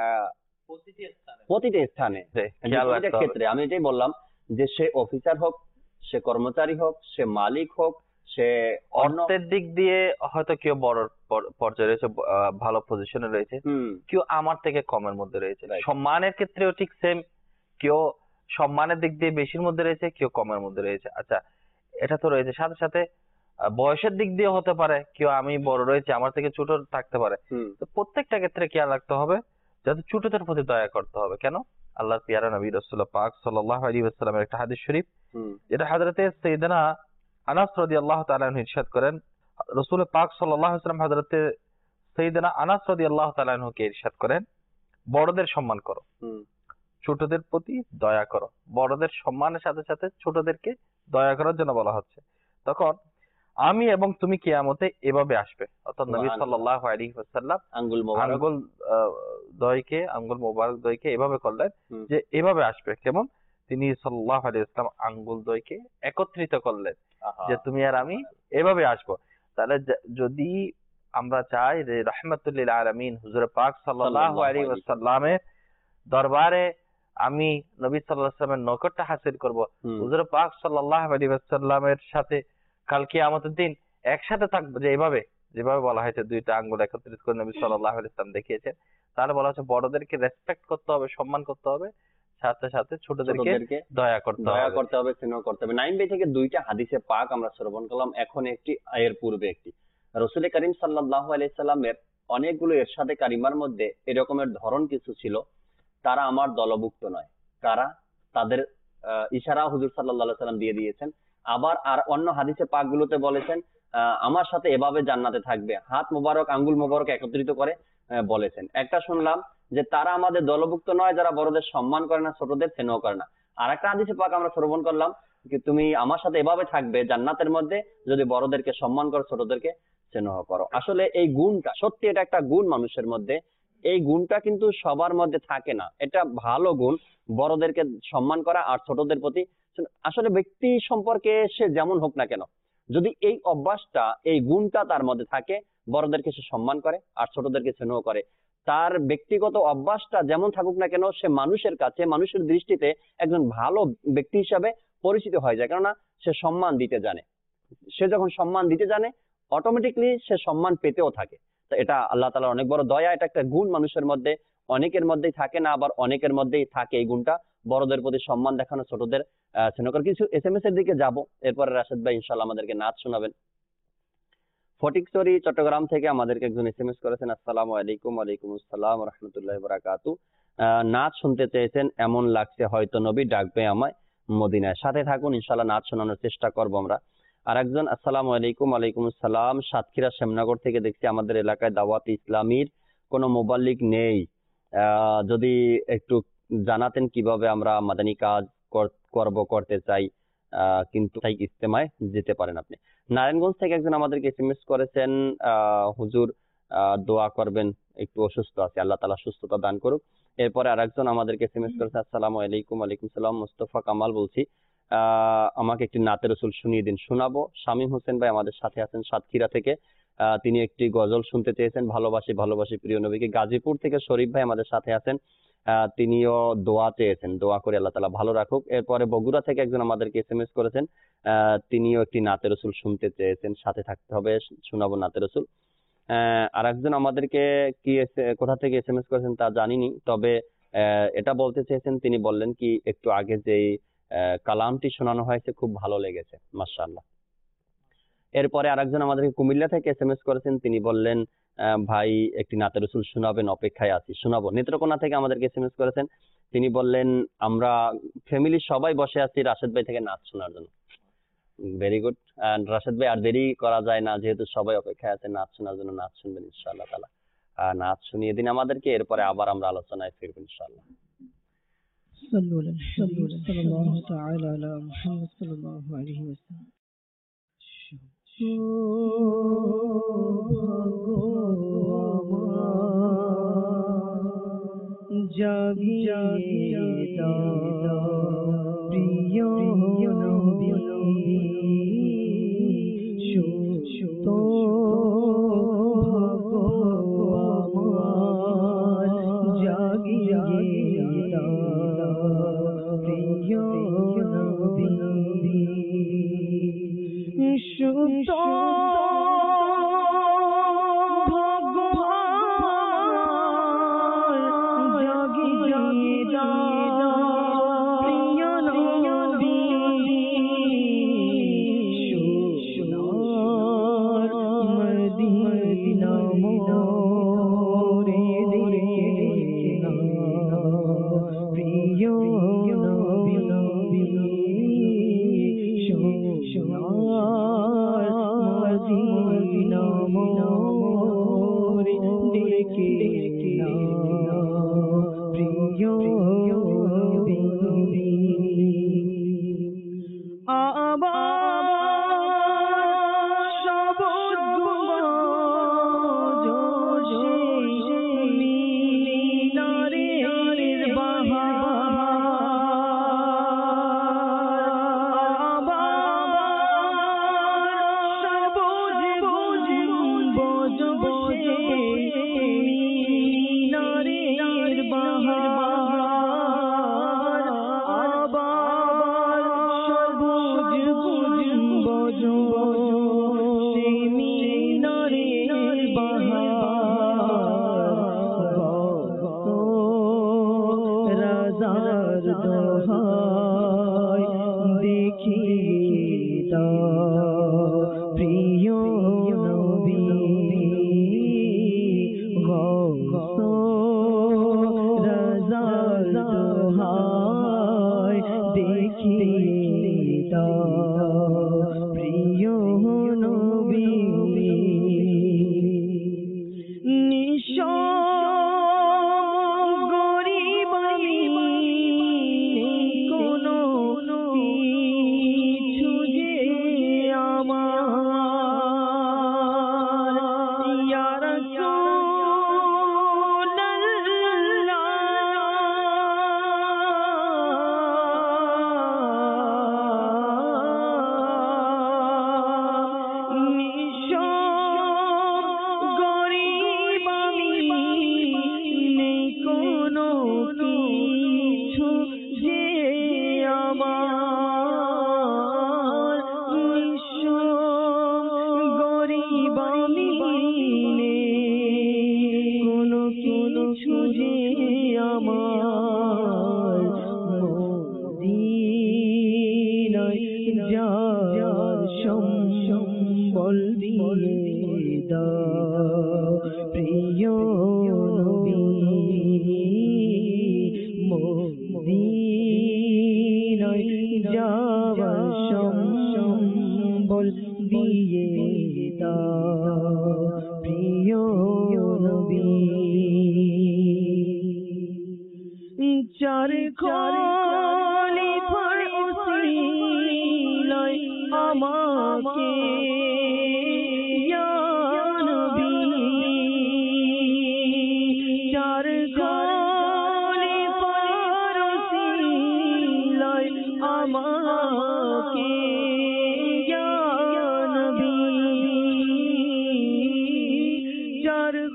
প্রতিটি স্থানে, প্রতিটা ক্ষেত্রে। আমি এটাই বললাম যে সে অফিসার হোক, সে কর্মচারী হোক, সে মালিক হোক, সে অর্থের দিক দিয়ে হয়তো কেউ বড় পর্যায়ে রয়েছে, ভালো পজিশনে রয়েছে, কেউ আমার থেকে কমের মধ্যে রয়েছে। সম্মানের ক্ষেত্রেও ঠিক সেম, কেউ সম্মানের দিক দিয়ে বেশির মধ্যে রয়েছে, কেউ কমের মধ্যে রয়েছে। আচ্ছা, এটা তো রয়েছে, সাথে সাথে বয়সের দিক দিয়ে হতে পারে, কেউ আমি বড় রয়েছে আমার থেকে ছোট থাকতে পারে। তো প্রত্যেকটা ক্ষেত্রে খেয়াল রাখতে হবে যাতে ছোটদের প্রতি দয়া করতে হবে। কেন? আল্লাহর পিয়ারা নবী রাসূলুল্লাহ পাক সাল্লাল্লাহু আলাইহি ওয়াসাল্লামের একটা হাদিস শরীফ, যেটা হযরতে সাইয়েদনা আনাস রাদিয়াল্লাহু তাআলা আনহু ইরশাদ করেন, রাসূল পাক সাল্লাল্লাহু আলাইহি ওয়াসাল্লাম হযরতে সাইয়েদনা আনাস রাদিয়াল্লাহু তাআলা আনহুকে ইরশাদ করেন, বড়দের সম্মান করো, ছোটদের প্রতি দয়া করো। বড়দের সম্মানের সাথে সাথে ছোটদেরকে দয়া করার জন্য বলা হচ্ছে। তখন আমি এবং তুমি কিয়ামতে এভাবে আসবে, অর্থাৎ নবী সাল্লাল্লাহু আলাইহি ওয়াসাল্লাম আঙ্গুল মোবারক দয়কে এভাবে করলেন যে এভাবে আসবে। কেমন? তিনি সাল্লাল্লাহু আলাইহি ওয়াসাল্লাম আঙ্গুল দয়কে একত্রিত করলেন যে তুমি আর আমি এভাবে আসবো। তাহলে যদি আমরা চাই যে রাহমাতুল লিল আলামিন হুজুর পাক সাল্লাল্লাহু আলাইহি ওয়াসাল্লামের দরবারে আমি নবী সাল্লাল্লাহু আলাইহি ওয়াসাল্লামের নৈকট্য হাসিল করব, হুজুর পাক সাল্লাল্লাহু আলাইহি ওয়াসাল্লামের সাথে কাল কিয়ামতের দিন একসাথে থাকবো, যে যেভাবে বলা হয়েছে দুইটা আঙ্গুল একত্রিত করে নবী সাল্লাল্লাহু আলাইহি ওয়াসাল্লাম দেখিয়েছেন, তাহলে বলা হচ্ছে বড়দেরকে রেসপেক্ট করতে হবে, সম্মান করতে হবে, সাথে সাথে ছোটদেরকে দয়া করতে হবে, স্নেহ করতে হবে। নাইম ভাই থেকে দুইটা হাদিসে পাক আমরা শ্রবণ করলাম, এখন একটি, এর পূর্বে একটি। রাসূল করিম সাল্লাল্লাহু আলাইহি সাল্লামের অনেকগুলো ইরশাদে কারিমার মধ্যে এরকমের ধরন কিছু ছিল, তারা আমার দলভুক্ত নয়, কারা, তাদের ইশারা হুজুর সাল্লাল্লাহু আলাইহি সাল্লাম দিয়ে দিয়েছেন। আবার আর অন্য হাদিসে পাক গুলোতে বলেছেন আমার সাথে এভাবে জান্নাতে থাকবে, হাত মোবারক আঙ্গুল মোবারক একত্রিত করে বলেছেন। একটা শুনলাম যে তারা আমাদের দলভুক্ত নয় যারা বড়দের সম্মান করে না, ছোটদের স্নেহ করে না। আর একটা হাদিসে পাক আমরা শ্রবণ করলাম যে তুমি আমার সাথে এভাবে থাকবে জান্নাতের মধ্যে যদি বড়দেরকে সম্মান করো, ছোটদেরকে স্নেহ করো। আসলে এই গুণটা সত্যি, এটা একটা গুণ মানুষের মধ্যে। এই গুণটা কিন্তু সবার মধ্যে থাকে না, এটা ভালো গুণ, বড়দেরকে সম্মান করা আর ছোটদের প্রতি। আসলে ব্যক্তি সম্পর্কে সে যেমন হোক না কেন, যদি এই অভ্যাসটা, এই গুণটা তার মধ্যে থাকে, বড়দেরকে সে সম্মান করে আর ছোটদেরকে স্নেহ করে, তার ব্যক্তিগত অভ্যাসটা যেমন থাকুক না কেন, সে মানুষের কাছে, মানুষের দৃষ্টিতে একজন ভালো ব্যক্তি হিসাবে পরিচিত হয়ে যায়। কেননা সে সম্মান দিতে জানে। সে যখন সম্মান দিতে জানে, অটোমেটিকলি সে সম্মান পেতেও থাকে। তো এটা আল্লাহ তাআলার অনেক বড় দয়া। এটা একটা গুণ মানুষের মধ্যে, অনেকের মধ্যেই থাকে না, আবার অনেকের মধ্যেই থাকে এই গুণটা, বড়দের প্রতি সম্মান দেখানো, ছোটদের স্নেহ করা। কিছু এসএমএস এর দিকে যাব, এরপরে রাশেদ ভাই ইনশাআল্লাহ আমাদেরকে নাচ শোনাবেন। ফটিকছড়ি চট্টগ্রাম থেকে আমাদেরকে একজন এসএমএস করেছেন, আসসালামু আলাইকুম। ওয়ালাইকুম আসসালাম ওয়া রাহমাতুল্লাহি ওয়া বারাকাতুহু। নাচ শুনতে চেয়েছেন, এমন লাগছে হয়তো নবী ডাকবে আমায় মদিনায়। সাথে থাকুন, ইনশাআল্লাহ নাচ শোনানোর চেষ্টা করব আমরা। আর একজন, আসসালামু আলাইকুম। ওয়ালাইকুম আসসালাম, সাতক্ষীরা শ্যামনগর থেকে দেখছি আমাদের এলাকায় দাওয়াত ইসলামীর কোনো মুবাল্লিগ নেই, যদি একটু জানাতেন কিভাবে আমরা মাদানী কাজ করতে চাই, কিন্তু তাই ইজতেমায় যেতে পারেন আপনি। নারায়ণগঞ্জ থেকে একজন আমাদেরকে এসএমএস করেছেন, হুজুর দোয়া করবেন, একটু অসুস্থ আছে, আল্লাহ তাআলা সুস্থতা দান করুক। এরপরে আরেকজন আমাদেরকে এসএমএস করেছে, আসসালামু আলাইকুম। ওয়ালাইকুম সালাম, মুস্তফা কামাল বলছি, আমাকে একটি নাতে রসুল শুনিয়ে দিন। শোনাবো। শামীম হোসেন ভাই আমাদের সাথে আছেন সাতক্ষীরা থেকে, তিনি একটি গজল শুনতে চেয়েছেন, ভালোবাসি ভালোবাসি প্রিয় নবীকে। গাজীপুর থেকে শরীফ ভাই আমাদের সাথে আছেন, তিনিও দোয়া চেয়েছেন, দোয়া করে আল্লাহ তাআলা ভালো রাখুক। এরপরে বগুড়া থেকে একজন আমাদেরকে এসএমএস করেছেন, তিনিও একটি নাতে রসুল শুনতে চেয়েছেন, সাথে থাকতে হবে, শোনাবো নাতে রসুল। আর একজন আমাদেরকে কোথা থেকে এসএমএস করেছেন তা জানিনি, তবে এটা বলতে চেয়েছেন, তিনি বললেন কি একটু আগে যে কালামটি শোনানো হয়েছে খুব ভালো লেগেছে, মাশাআল্লাহ। এরপরে আরেকজন আমাদেরকে কুমিল্লা থেকে এসএমএস করেছেন, তিনি বললেন ভাই একটি নাতে রসুল শোনাবেন, অপেক্ষায় আছি, শোনাবো। নেত্রকোনা থেকে আমাদেরকে এসএমএস করেছেন, তিনি বললেন আমরা ফ্যামিলি সবাই বসে আছি রাশেদ ভাই থেকে নাচ শোনার জন্য। Very good. রাশেদ ভাই, আর দেরি করা যায় না, যেহেতু সবাই অপেক্ষায় আছে নাচ শোনার জন্য, নাচ শুনবেন ইনশাআল্লাহ তাআলা। নাচ শুনিয়ে দিন আমাদেরকে, এরপরে আবার আমরা আলোচনায় ফিরবো ইনশাআল্লাহ। صلوا على الحبيب صلى الله تعالى على محمد صلى الله عليه وسلم. জাগিয়ে দাও প্রিয় নবী, সুস্থ ভগবান, জাগিয়ে দাও প্রিয় নবী, সুস্থ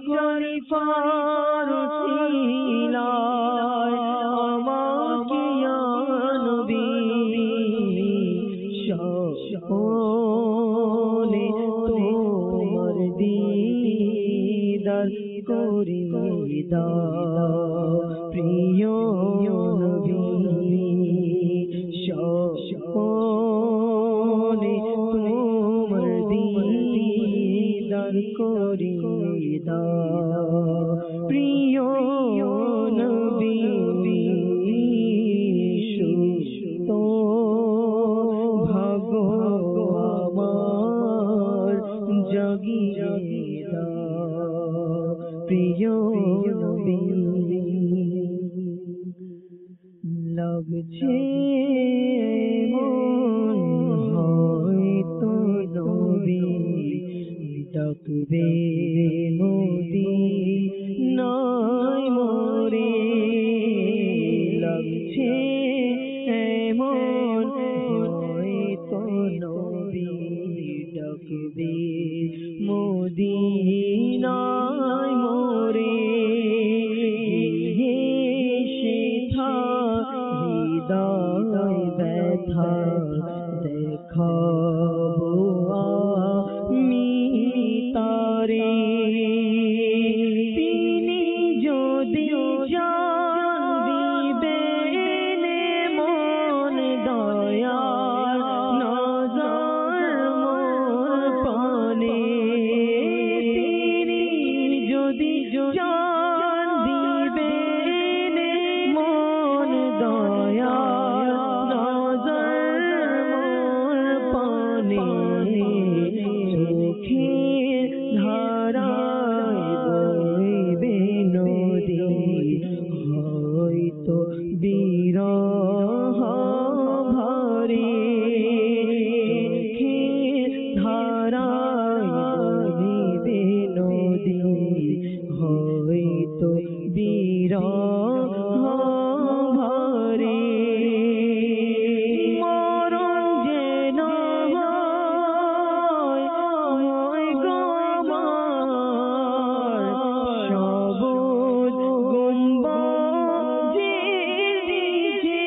শরীফার উসিলায় আমাকে ইয়া নবী স্বপনে তোমার দিদার করিয়ে দাও প্রিয় নবী স্বপনে তোমার দিদার করিয়ে দাও প্রিয় নবী সুস্থ ভাগ্য আমার জাগিয়ে দাও প্রিয় নবী লাগছে মন হয়তো নবী ডাকবে মদিনায় মোরে লাগছে মন হয়তো নবী ডাকবে মদিনায় মোরে হৃদয় ব্যথা দেখাবো আমি তারে তিনি যদি জান দিবেন মন দয়াল নজর মোর পানে তিনি যদি জান দিবেন মন দয়াল নজর মোর পানে চোখের ধারায় বইবে নদী হয়তো বিরহ ভারে চোখের ধারায় বইবে নদী হয়তো বিরহ ভারে মরণ যেন হয় গো আমার সবুজ গম্বুজের নিচে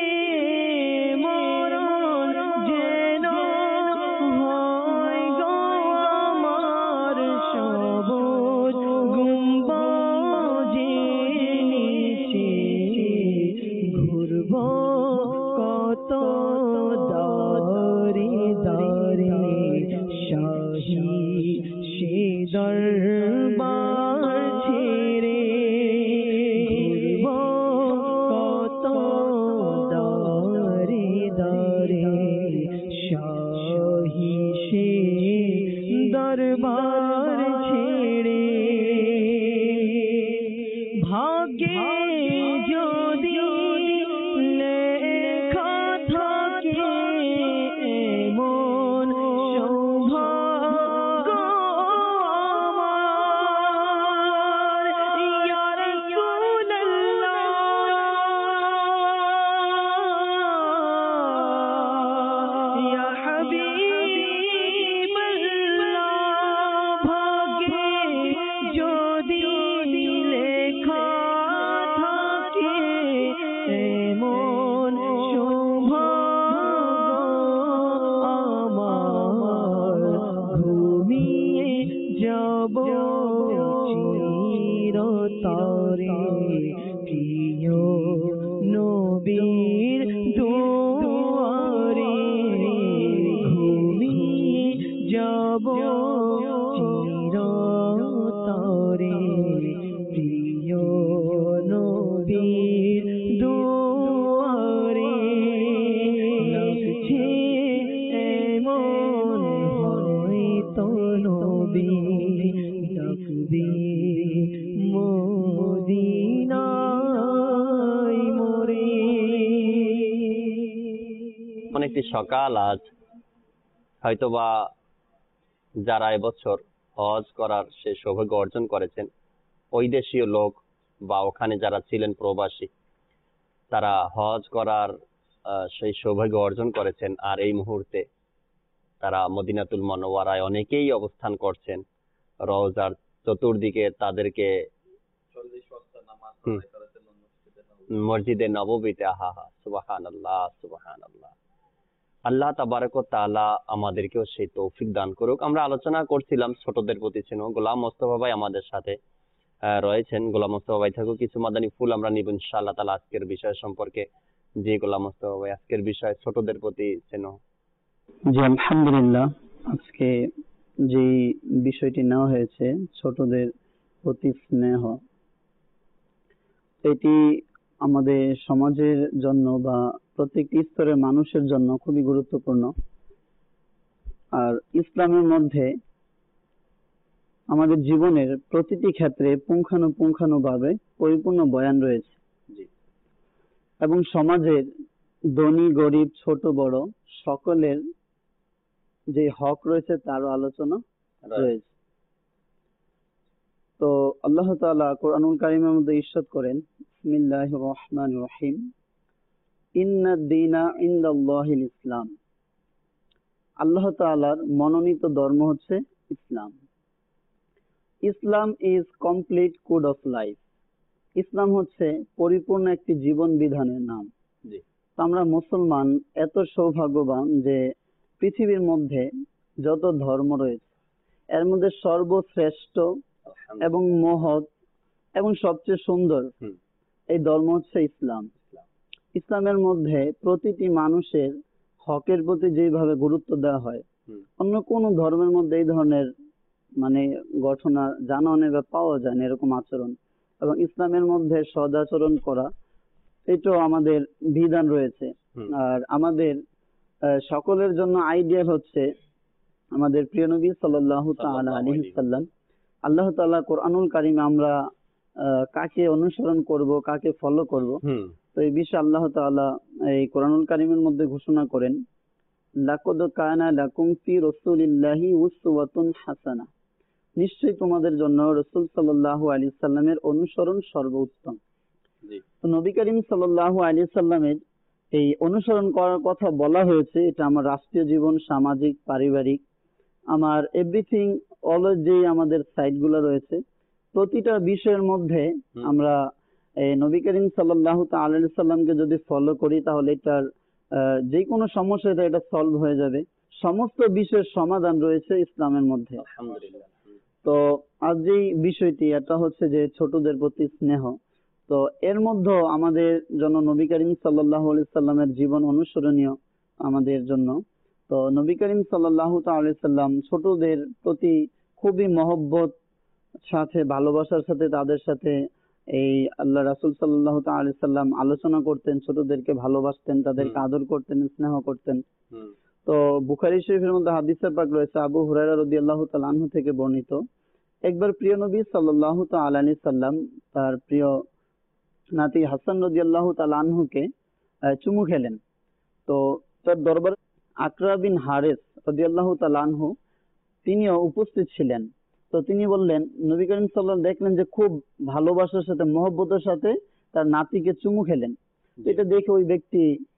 মরণ যেন হয় গো আমার সবুজ গম্বুজের নিচে ঘুরব কত দারে দারে শাহী সে দরবার ছেড়ে ঘুরব কত দারে দারে শাহী সে দরবার ছেড়ে ভাগ্যে যদি লেখা থাকে এমন সৌভাগ্য আমার ইয়া রাসূলুল্লাহ ইয়া হাবিবাল্লাহ ভাগ্যে যদি লেখা থাকে এমন সৌভাগ্য আমার ঘুমিয়ে যাব চিরতরে প্রিয় নবীর দুয়ারে ঘুমিয়ে যাব চিরতরে প্রিয় নবীর দুয়ারে লাগছে এমন হয়তো নবী ডাকবে মদিনায় মোরে অনেকটি সকাল আজ হয়তোবা যারা এবছর হজ করার সে সৌভাগ্য অর্জন করেছেন ওই দেশীয় লোক বা ওখানে যারা ছিলেন প্রবাসী তারা হজ করার সেই সৌভাগ্য অর্জন করেছেন আর এই মুহূর্তে তারা মদিনাতুল মুনাওয়ারায় অনেকেই অবস্থান করছেন রওজার চতুর্দিকে তাদেরকে হুম, মসজিদে নববীতে, হা হা, সুবহানাল্লাহ সুবহানাল্লাহ। আল্লাহ তাবারক ওয়া তাআলা আমাদেরকেও সেই তৌফিক দান করুক। আমরা আলোচনা করছিলাম ছোটদের প্রতি স্নেহ। গোলাম মোস্তফা ভাই আমাদের সাথে রয়েছেন। গোলাম মোস্তফা ভাই থাকুক, কিছু মাদানী ফুল আমরা নিব ইনশাআল্লাহ তাআলা আজকের বিষয় সম্পর্কে। জি গোলাম মোস্তফা ভাই, আজকের বিষয় ছোটদের প্রতি স্নেহ। জি আলহামদুলিল্লাহ, আজকে যে বিষয়টি নেওয়া হয়েছে ছোটদের প্রতি স্নেহ, এটি আমাদের সমাজের জন্য বা প্রত্যেকটি স্তরের মানুষের জন্য খুবই গুরুত্বপূর্ণ। আর ইসলামের মধ্যে আমাদের জীবনের প্রতিটি ক্ষেত্রে পুঙ্খানুপুঙ্খানুভাবে পরিপূর্ণ বয়ান রয়েছে এবং সমাজের ধনী গরিব ছোট বড় সকলের যে হক রয়েছে তারও আলোচনা রয়েছে। তো আল্লাহ তাআলা কোরআনুল কারীমের মধ্যে ইরশাদ করেন, বিসমিল্লাহির রহমানির রহিম, ইন্নাদ দীনা ইনদাল্লাহিল ইসলাম। আল্লাহ তাআলার মনোনীত ধর্ম হচ্ছে Islam. Islam is complete code of life. Islam হচ্ছে পরিপূর্ণ একটি জীবন বিধানের নাম। আমরা মুসলমান এত সৌভাগ্যবান যে পৃথিবীর মধ্যে যত ধর্ম রয়েছে এর মধ্যে সর্বশ্রেষ্ঠ এবং মহৎ এবং সবচেয়ে সুন্দর এই ধর্ম হচ্ছে ইসলাম। ইসলামের মধ্যে প্রতিটি মানুষের হকের প্রতি যেভাবে গুরুত্ব দেওয়া হয়, অন্য কোন ধর্মের মধ্যে এই ধরনের মানে ঘটনা জানা নেই বা পাওয়া যায় না এরকম আচরণ। এবং ইসলামের মধ্যে সদাচরণ করা এটাও আমাদের বিধান রয়েছে। আর আমাদের সকলের জন্য আইডিয়াল হচ্ছে আমাদের প্রিয় নবী সাল্লাল্লাহু তাআলা আলাইহি সাল্লাম। আল্লাহ তাআলা কোরআনুল কারীমে আমরা কাকে অনুসরণ করব, কাকে ফলো করব, তো এই বিষয়ে আল্লাহ তাআলা এই কোরআনুল কারীমের মধ্যে ঘোষণা করেন, লাকাদ কানা লাকুম ফি রাসূলিল্লাহি উসওয়াতুন হাসানাহ। নিশ্চয়ই তোমাদের জন্য রাসূল সাল্লাল্লাহু আলাইহি সাল্লামের অনুসরণ সর্বোত্তম। তো নবী করিম সাল্লাল্লাহু আলাইহি সাল্লামের এই অনুসরণ করার কথা বলা হয়েছে। এটা আমার রাষ্ট্রীয় জীবন, সামাজিক, পারিবারিক, আমার এভরিথিং, অলওয়েজ যে আমাদের সাইট গুলো রয়েছে প্রতিটা বিষয়ের মধ্যে আমরা নবী করিম সাল্লাল্লাহু তাআলা আলাইহি সাল্লামকে যদি ফলো করি তাহলে এটার যে কোনো সমস্যা এটা সলভ হয়ে যাবে। সমস্ত বিষয়ের সমাধান রয়েছে ইসলামের মধ্যে। তো আজ যে বিষয়টি এটা হচ্ছে যে ছোটদের প্রতি স্নেহ, তো এর মধ্যে আমাদের জন্য নবী করিম সাল্লাল্লাহু আলাইহি সাল্লামের জীবন অনুসরণীয় আমাদের জন্য। তো নবী করিম সাল্লাল্লাহু তাআলা আলাইহি সাল্লাম ছোটদের প্রতি খুবই মহব্বত সাথে, ভালোবাসার সাথে তাদের সাথে এই আল্লাহ রাসূল সাল্লাল্লাহু তাআলা আলাইহি সাল্লাম আলোচনা করতেন, ছোটদেরকে ভালোবাসতেন, তাদেরকে আদর করতেন, স্নেহ করতেন। তো বুখারী শরীফের মধ্যে হাদিসে পাক রয়েছে, আবু হুরায়রা রাদিয়াল্লাহু তাআলা আনহু থেকে বর্ণিত, একবার প্রিয় নবী সাল্লাল্লাহু তাআলা আলাইহি সাল্লাম তার প্রিয় নাতি হাসান রাদিয়াল্লাহু তাআলা আনহুকে চুমু খেলেন। তো তার দরবারে আকরা বিন হারিস রাদিয়াল্লাহু তাআলা আনহু তিনিও উপস্থিত ছিলেন। তো তিনি বললেন, নবী করিম সাল্লাল্লাহু আলাইহি ওয়াসাল্লাম দেখলেন যে খুব ভালোবাসার সাথে, মহব্বতের সাথে তার নাতিকে চুমু খেলেন। এটা দেখে ওই ব্যক্তি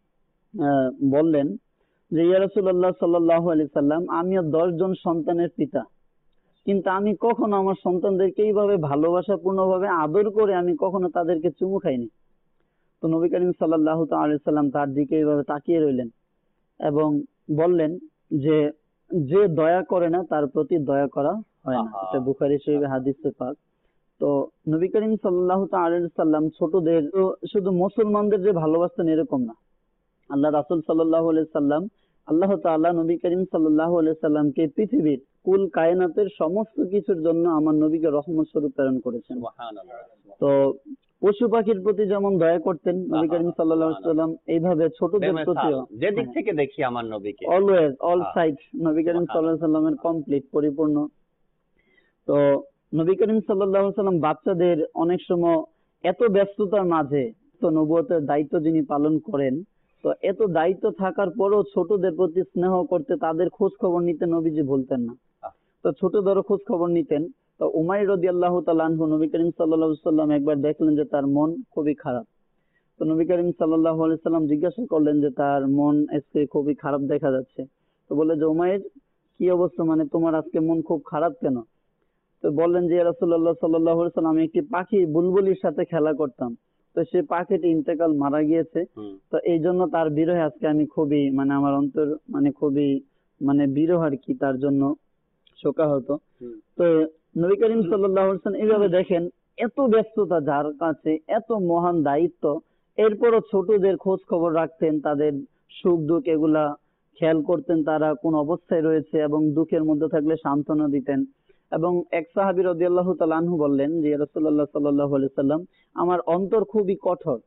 বললেন যে, ইয়া রাসূলুল্লাহ সাল্লাল্লাহু আলাইহি সাল্লাম, আমিও 10 জন সন্তানের পিতা, কিন্তু আমি কখনো আমার সন্তানদেরকে এইভাবে ভালোবাসাপূর্ণভাবে আদর করে আমি কখনো তাদেরকে চুমু খাইনি। তো নবী করিম সাল্লাল্লাহু তাআলা আলাইহি সাল্লাম তার দিকে এইভাবে তাকিয়ে রইলেন এবং বললেন যে, যে দয়া করে না তার প্রতি দয়া করা হয় না। এটা বুখারী শরীফের হাদিসে পাক। তো নবী করিম সাল্লাল্লাহু তাআলা আলাইহি সাল্লাম ছোটদের শুধু মুসলমানদের যে ভালোবাসতেন এরকম না, আল্লাহ রাসূল সাল্লাল্লাহু আলাইহি সাল্লাম, আল্লাহ তাআলা নবী করিম সাল্লাল্লাহু আলাইহি সাল্লামকে পৃথিবীর কুল কায়নাতের সমস্ত কিছুর জন্য আমার নবীকে রহমত স্বরূপ প্রেরণ করেছেন। তো পশু পাখির প্রতি যেমন দয়া করতেন নবী করিম সাল্লাল্লাহু আলাইহি সাল্লাম, এইভাবে ছোটদের প্রতিও যে দিক থেকে দেখি আমার নবীকে always all side Nabi Karim সাল্লাল্লাহু আলাইহি সাল্লামের কমপ্লিট, পরিপূর্ণ। তো নবী করিম সাল্লাল্লাহু আলাইহি সাল্লাম বাচ্চাদের অনেক সময় এত ব্যস্ততার মাঝে, তো নবুয়তের দায়িত্ব যিনি পালন করেন, তো এত দায়িত্ব থাকার পরেও ছোটদের প্রতি স্নেহ করতে, তাদের খোঁজ খবর নিতে নবীজি ভুলতেন না। তো ছোটদেরও খোঁজ খবর নিতেন। তো উমাইর রাদিয়াল্লাহু তাআলা আনহু নবী করিম সাল্লাল্লাহু আলাইহি সাল্লাম একবার দেখলেন যে তার মন খুবই খারাপ। তো নবী করিম সাল্লাল্লাহু আলাইহি সাল্লাম জিজ্ঞাসা করলেন যে তার মন আজকে খুবই খারাপ দেখা যাচ্ছে। তো বলে যে, উমাইর কি অবস্থা, মানে তোমার আজকে মন খুব খারাপ কেন? তো বললেন যে ইয়া রাসূলুল্লাহ সাল্লাল্লাহু আলাইহি ওয়াসাল্লাম, আমি একটি পাখি বুলবুলির সাথে খেলা করতাম, তো সে পাখিটি ইন্তেকাল মারা গিয়েছে, তো এই জন্য তার বিরহে আজকে আমি খুবই আমার অন্তর খুবই বিরহ আর কি, তার জন্য শোকাহত। তো নবী করিম সাল্লাল্লাহু আলাইহি ওয়াসাল্লাম এইভাবে দেখেন, এত ব্যস্ততা, যার কাছে এত মহান দায়িত্ব, এরপরও ছোটদের খোঁজ খবর রাখতেন, তাদের সুখ দুঃখ এগুলা খেয়াল করতেন, তারা কোন অবস্থায় রয়েছে, এবং দুঃখের মধ্যে থাকলে সান্ত্বনা দিতেন। এবং এক সাহাবী রাদিয়াল্লাহু তাআলা আনহু বললেন যে ইয়া রাসূলুল্লাহ সাল্লাল্লাহু আলাইহি ওয়াসাল্লাম, আমার অন্তর খুবই কঠোর।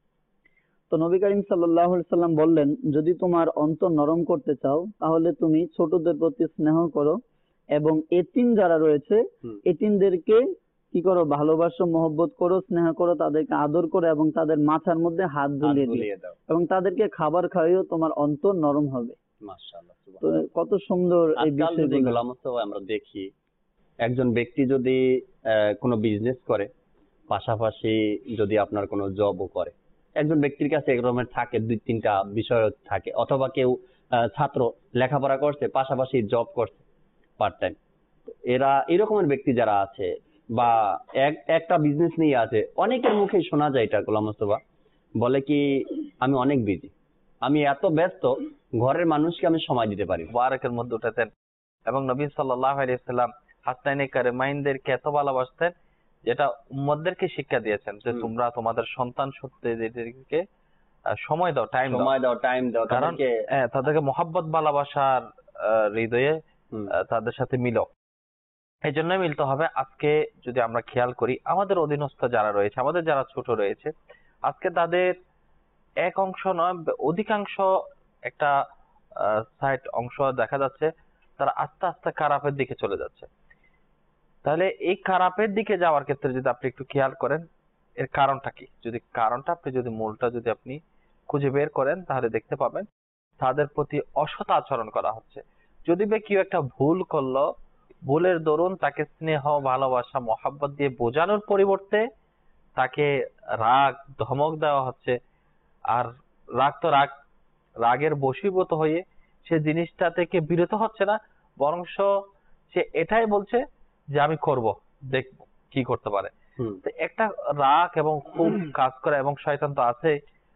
তো নবী করিম সাল্লাল্লাহু আলাইহি ওয়াসাল্লাম বললেন, যদি তোমার অন্তর নরম করতে চাও, তাহলে তুমি ছোটদের প্রতি স্নেহ করো, এবং এতিম যারা রয়েছে, এতিমদেরকে কি করো, ভালোবাসো, মহব্বত করো, স্নেহ করো, তাদেরকে আদর করো, এবং তাদের মাথার মধ্যে হাত বুলিয়ে দাও, এবং তাদেরকে খাবার খাইও, তোমার অন্তর নরম হবে। মাশাআল্লাহ, তো কত সুন্দর এই আজকাল যদি বিষয়গুলো। গোলাম মোস্তফা আমরা দেখি, একজন ব্যক্তি যদি কোনো বিজনেস করে, পাশাপাশি যদি আপনার কোনো জবও করে, একজন ব্যক্তির কাছে এরকমের থাকে, 2-3টা বিষয় থাকে, অথবা কেউ ছাত্র লেখাপড়া করছে, পাশাপাশি জব করছে পার্ট টাইম। এরা এরকমের ব্যক্তি যারা আছে, বা একটা বিজনেস নিয়ে আছে, অনেকের মুখেই শোনা যায় এটা গোলাম মোস্তফা, বলে কি আমি অনেক বিজি, আমি এত ব্যস্ত, ঘরের মানুষকে আমি সময় দিতে পারি না। মুবারকের মধ্যে উঠেছেন, এবং নবী সাল্লাল্লাহু আলাইহি ওয়াসাল্লাম হাসনাইনে কারিমাইনদেরকে এত ভালোবাসতেন, যেটা উম্মতদেরকে শিক্ষা দিয়েছেন যে তোমরা তোমাদের সন্তান সন্ততিদেরকে সময় দাও, টাইম দাও, কারণ তাদেরকে মহব্বত ভালোবাসার হৃদয়ে তাদের সাথে মিলো। এই জন্য মিলতে হবে। আজকে যদি আমরা খেয়াল করি, আমাদের অধীনস্থ যারা রয়েছে, আমাদের যারা ছোট রয়েছে, আজকে তাদের এক অংশ নয়, অধিকাংশ একটা সাইড অংশ দেখা যাচ্ছে তারা আস্তে আস্তে খারাপের দিকে চলে যাচ্ছে। তাহলে এই খারাপের দিকে যাওয়ার ক্ষেত্রে যদি আপনি একটু খেয়াল করেন, এর কারণটা কি, যদি কারণটা আপনি যদি মূলটা যদি আপনি খুঁজে বের করেন, তাহলে দেখতে পাবেন তাদের প্রতি অসৎ আচরণ করা হচ্ছে। যদি বা কেউ একটা ভুল করলো, ভুলের দরুন তাকে স্নেহ, ভালোবাসা, মহাব্বত দিয়ে বোঝানোর পরিবর্তে তাকে রাগ, ধমক দেওয়া হচ্ছে। আর রাগ তো রাগের বশীভূত হয়ে সে জিনিসটা থেকে বিরত হচ্ছে না, বরং সে এটাই বলছে যে আমি করব, দেখব কি করতে পারে। তো একটা রাগ এবং খুব কাজ করে, এবং শয়তান তো আছে,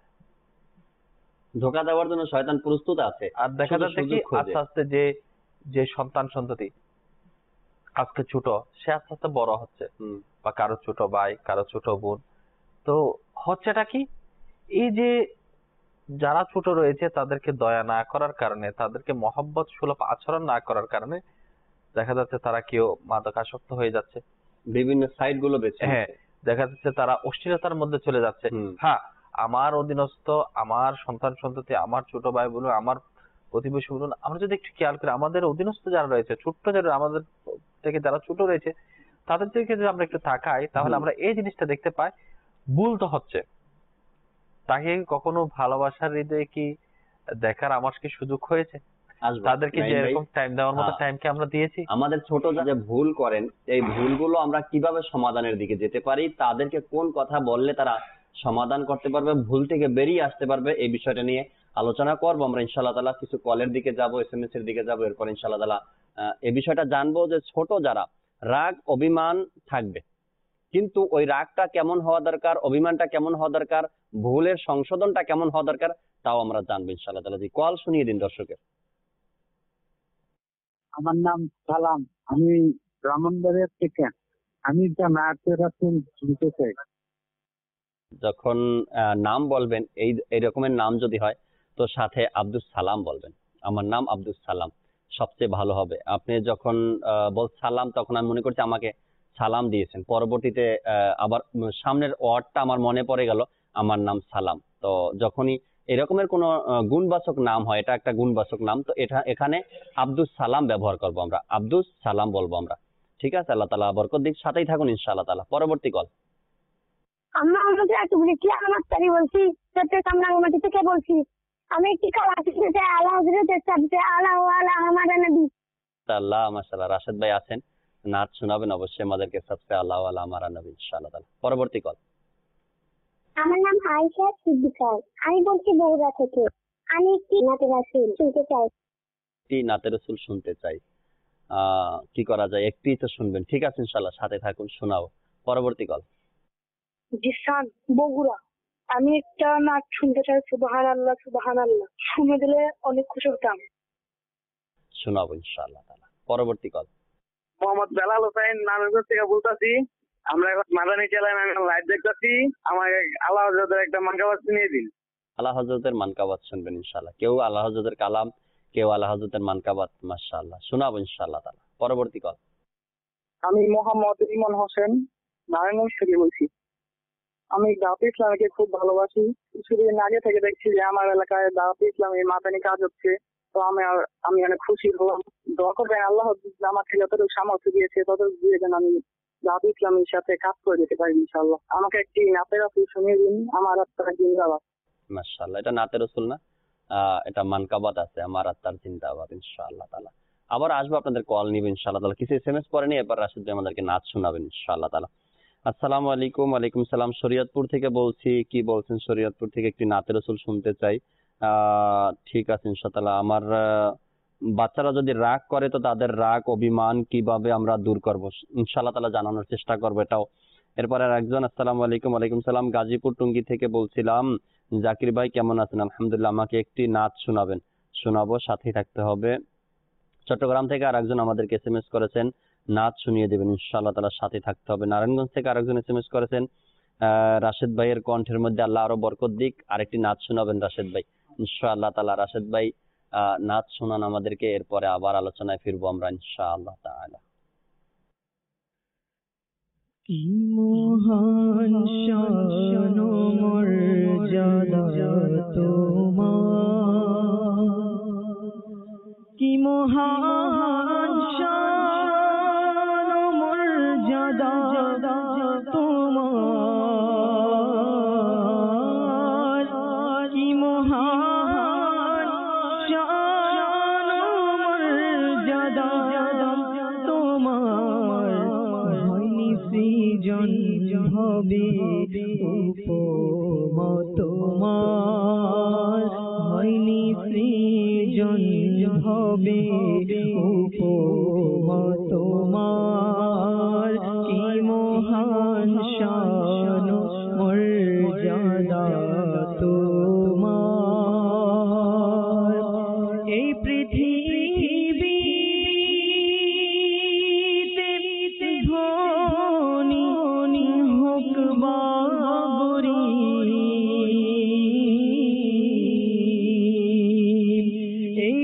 ধোঁকা দেওয়ার জন্য শয়তান প্রস্তুত আছে। আর দেখা যাচ্ছে কি আস্তে আস্তে যে সন্তান সন্ততি আজকে ছোট, সে আস্তে আস্তে বড় হচ্ছে, বা কারো ছোট ভাই, কারো ছোট বোন। তো হচ্ছেটা কি, এই যে যারা ছোট রয়েছে তাদেরকে দয়া না করার কারণে, তাদেরকে মহব্বত সুলভ আচরণ না করার কারণে দেখা যাচ্ছে তারা কেউ মাদকাসক্ত হয়ে যাচ্ছে, বিভিন্ন সাইট গুলো বেছে, হ্যাঁ, দেখা যাচ্ছে তারা অশ্লীলতার মধ্যে চলে যাচ্ছে। হ্যাঁ, আমার অধীনস্থ, আমার সন্তান সন্ততি, আমার ছোট ভাই বলুন, আমার প্রতিবেশী বলুন, আমরা যদি একটু খেয়াল করি, আমাদের অধীনস্থ যারা রয়েছে, ছোট্ট যারা, আমাদের থেকে যারা ছোট রয়েছে, তাদের দিকে যদি আমরা একটু তাকাই, তাহলে আমরা এই জিনিসটা দেখতে পাই, ভুল তো হচ্ছে, তাকে কখনো ভালোবাসার হৃদয়ে কি দেখার আমার কি সুযোগ হয়েছে? তাদেরকে যে এরকম টাইম দেওয়ার মতো টাইম কি আমরা দিয়েছি? আমাদের ছোট যে ভুল করেন, এই ভুলগুলো আমরা কিভাবে সমাধানের দিকে যেতে পারি, তাদেরকে কোন কথা বললে তারা সমাধান করতে পারবে, ভুল থেকে বেরিয়ে আসতে পারবে, এই বিষয়টা নিয়ে আলোচনা করবো আমরা ইনশাআল্লাহ তাআলা। কিছু কলের দিকে যাব, এসএমএস এর দিকে যাব, এরপর ইনশাআল্লাহ তাআলা এই বিষয়টা জানবো যে ছোট যারা, রাগ অভিমান থাকবে, কিন্তু ওই রাগটা কেমন হওয়া দরকার, অভিমানটা কেমন হওয়া দরকার, ভুলের সংশোধনটা কেমন হওয়া দরকার, তাও আমরা জানবো ইনশাআল্লাহ তাআলা। জি, কল শুনিয়ে দিন দর্শকের। আমার নাম সালাম, আমি ব্রাহ্মণবাড়িয়া থেকে। আমি জানাতে রাসূল শুনতে চাই। যখন নাম বলবেন, এই রকমের নাম যদি হয়, তো সাথে আব্দুস সালাম বলবেন। আমার নাম আব্দুস সালাম, সবচেয়ে ভালো হবে। আপনি যখন বল সালাম, তখন আমি মনে করছি আমাকে সালাম দিয়েছেন, পরবর্তীতে আবার সামনের ওয়ার্ডটা আমার মনে পড়ে গেল, আমার নাম সালাম। তো যখনই এরকমের কোনো গুণবাচক নাম হয়, এটা একটা গুণবাচক নাম, তো এখানে আব্দুস সালাম ব্যবহার করব আমরা, আব্দুস সালাম বলবো আমরা। ঠিক আছে, আল্লাহ তাআলা বরকত দিক, সাথেই থাকুন ইনশাআল্লাহ তাআলা। পরবর্তী কল। আমরা আমাদের একটু বলেছি, আমার তারি বলছি, কামরাঙ্গামাটি থেকে বলছি। আমি একটি কালা শিখতে চাই, আল্লাহ হযরতের সাথে, আল্লাহ আল্লাহ আমার নবী। আল্লাহ, মাশাআল্লাহ, রাশেদ ভাই আছেন, নাচ শোনাবেন অবশ্যই আমাদেরকে, সবচেয়ে আল্লাহ আল্লাহ আমার নবী ইনশাআল্লাহ তাআলা। পরবর্তী কল। আমার নাম আয়েশা সিদ্দিকা, আমি বলছি বগুড়া থেকে। আমি একটি নাতে রাসূল শুনতে চাই। একটি নাতে রাসূল শুনতে চাই। কি করা যায় একটুই তো শুনবেন, ঠিক আছে ইনশাল্লাহ সাথে থাকুন, শোনাও। পরবর্তী কল। জিসান বগুড়া। আমি একটা নাচ শুনতে চাই, সুবহান আল্লাহ সুবহান আল্লাহ। শুনে দিলে অনেক খুশি হতাম। শোনাবো ইনশাআল্লাহ তাআলা। পরবর্তী কল। মোহাম্মদ বেলাল হোসেন নারায়ণগঞ্জ থেকে বলতেছি। আমরা এখন মাদানী চ্যানেল আমি লাইভ দেখতেছি। আমাকে আল্লাহ হযরতের একটা মানকাবাত শুনিয়ে দিন। আল্লাহ হযরতের মানকাবাত শুনবেন ইনশাআল্লাহ। কেউ আল্লাহ হযরতের কালাম, কেউ আল্লাহ হযরতের মানকাবাত, মাশাআল্লাহ শোনাবো ইনশাআল্লাহ তাআলা। পরবর্তী কল। আমি মোহাম্মদ ইমন হোসেন নারায়ণগঞ্জ থেকে বলছি। আমি দাওয়াতে ইসলামকে খুব ভালোবাসি। কিছুদিন আগে থেকে দেখছি যে আমার এলাকায় দাওয়াতে ইসলামের মাদানী কাজ হচ্ছে। তো আমি অনেক খুশি হলাম। দোয়া করবেন আল্লাহ আমাকে যতটুকু সামর্থ্য দিয়েছে ততটুকু দিয়ে দেন, আমি দাওয়াতে ইসলামের সাথে কাজ করে যেতে পারি ইনশাআল্লাহ। আমাকে একটি নাতের রাসূল শুনিয়ে দিন, আমার আত্মার জিন্দাবাদ। মাশাআল্লাহ, এটা নাতে রাসূল না, এটা মানকাবাত আছে, আমার আত্মার জিন্দাবাদ ইনশাআল্লাহ তাআলা। আবার আসবো আপনাদের কল নিব ইনশাআল্লাহ তাআলা। কিছু এসএমএস পরে নিয়ে এবার রাশিদ ভাই আমাদেরকে নাচ শোনাবেন ইনশাআল্লাহ তাআলা। আসসালামু আলাইকুম। ওয়ালাইকুম সালাম। শরীয়তপুর থেকে বলছি। কি বলছেন? শরীয়তপুর থেকে একটি নাতে রাসূল শুনতে চাই। ঠিক আছে ইনশাআল্লাহ। আমার বাচ্চারা যদি রাগ করে তো তাদের রাগ অভিমান কিভাবে আমরা দূর করব ইনশাআল্লাহ তাআলা জানানোর চেষ্টা করবো এটাও। এরপর আর একজন, আসসালামু আলাইকুম। ওয়ালাইকুম সালাম। গাজীপুর টুঙ্গি থেকে বলছিলাম। জাকির ভাই কেমন আছেন? আলহামদুলিল্লাহ। আমাকে একটি নাচ শোনাবেন। শোনাবো, সাথেই থাকতে হবে। চট্টগ্রাম থেকে আর একজন আমাদেরকে এসএমএস করেছেন, নাচ শুনিয়ে দেবেন ইনশাআল্লাহ তাআলা, সাথে থাকতে হবে। নারায়ণগঞ্জ থেকে আরেকজন এসএমএস করেছেন, রাশেদ ভাইয়ের কণ্ঠের মধ্যে আল্লাহ আরো বরকত দিক, আরেকটি নাচ শোনাবেন রাশেদ ভাই ইনশাআল্লাহ তাআলা। রাশেদ ভাই নাচ শোনান আমাদেরকে, এরপরে আবার আলোচনায় ফিরবো আমরা ইনশাআল্লাহ তাআলা। কি মহান শান ও মর্যাদা তোমার, কি মহান শান ও মর্যাদা তোমার, কি মহান শান ও মর্যাদা তোমার, হয়নি সৃজন হবে উপমা তোমার, হয়নি সৃজন হবে উপমা তোমার, কি মহান শান ও মর্যাদা তোমার। এই পৃথিবীতে ধনী হোক বা গরীব, এই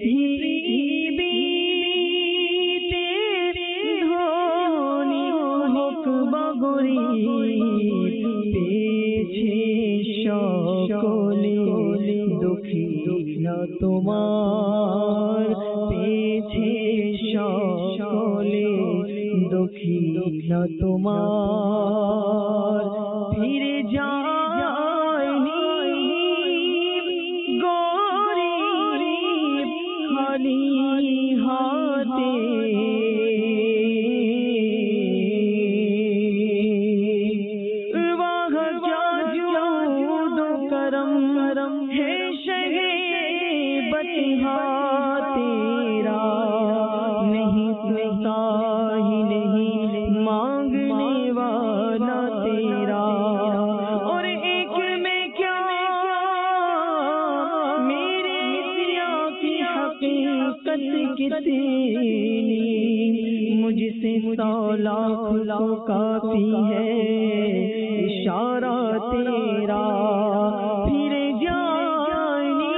পৃথিবীতে ধনী হোক বা গরীব, পেয়েছে সকলে দুঃখী না তোমার, পেয়েছে সকলে দুঃখী না তোমার, ফিরে যায়নি গরীব খালি হাতে, वाह क्या जूद करम है शहे बतिहा तेरा, नहीं सुनता ही नहीं मांगने वाला तेरा, और एक में क्या मेरे सिया की हकीकत कितनी, मुझसे 100 लाख तो काफी है इशारा तेरा, फिर जानी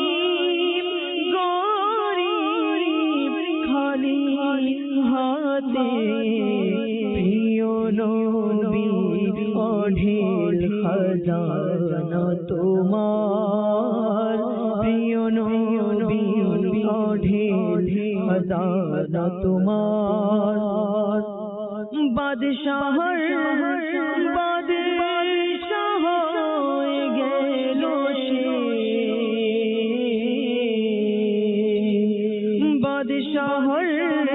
गरीब खाली हाथे, प्रिय नबी অঢেল খাজানা তোমার, প্রিয় নবী অঢেল খাজানা তোমার, বাদশাহর বাদশাহ হয়ে গেল সে, বাদশাহর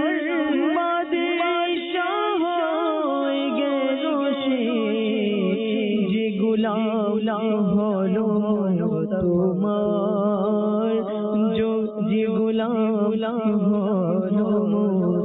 বাদশাহ হয়ে গেল সে, যে গোলাম হলো তোমার, যে গোলাম হলো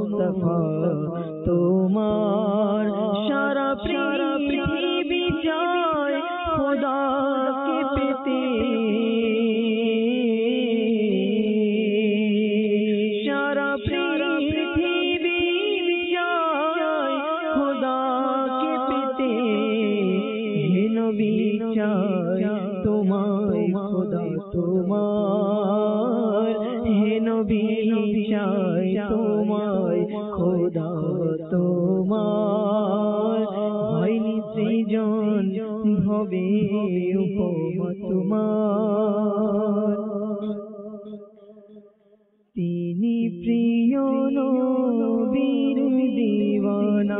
নবী চাই তোমায় খোদা তোমার, হে নবী চাই তোমায় খোদা তোমার, হয়নি সৃজন ভবে উপমা তোমার। তিনি প্রিয় নবীর দিওয়ানা,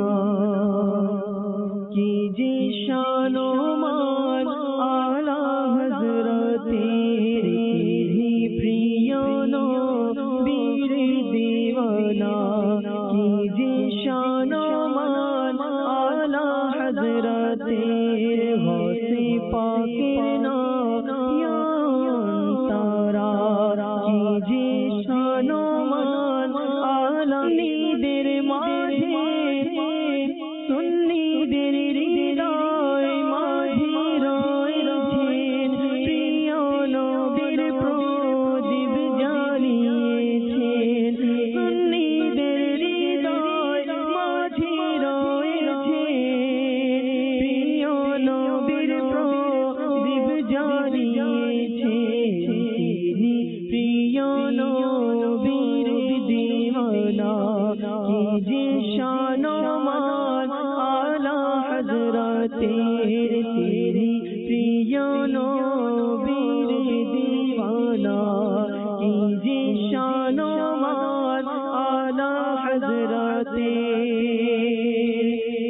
কি যে শান মান আলা হযরতের, তিনি প্রিয় নবীর দিওয়ানা, কি যে শান মান আলা হযরতের, গৌসে পাকের নয়ন তারা, কি যে শান মান আলা নিদের মাঝে, সুন্নিদের হৃদয় মাঝে রয়েছেন, প্রিয় নবীর প্রদীপ জ্বালিয়েছেন, সুন্নিদের হৃদয় মাঝে রয়েছেন, প্রিয় নবীর প্রদীপ জ্বালিয়েছেন, তিনি প্রিয় নবীর দিওয়ানা, কি যে শান মান আলা হযরতের, তিনি প্রিয় নবীর দিওয়ানা, কি যে শান মান আলা হযরতের।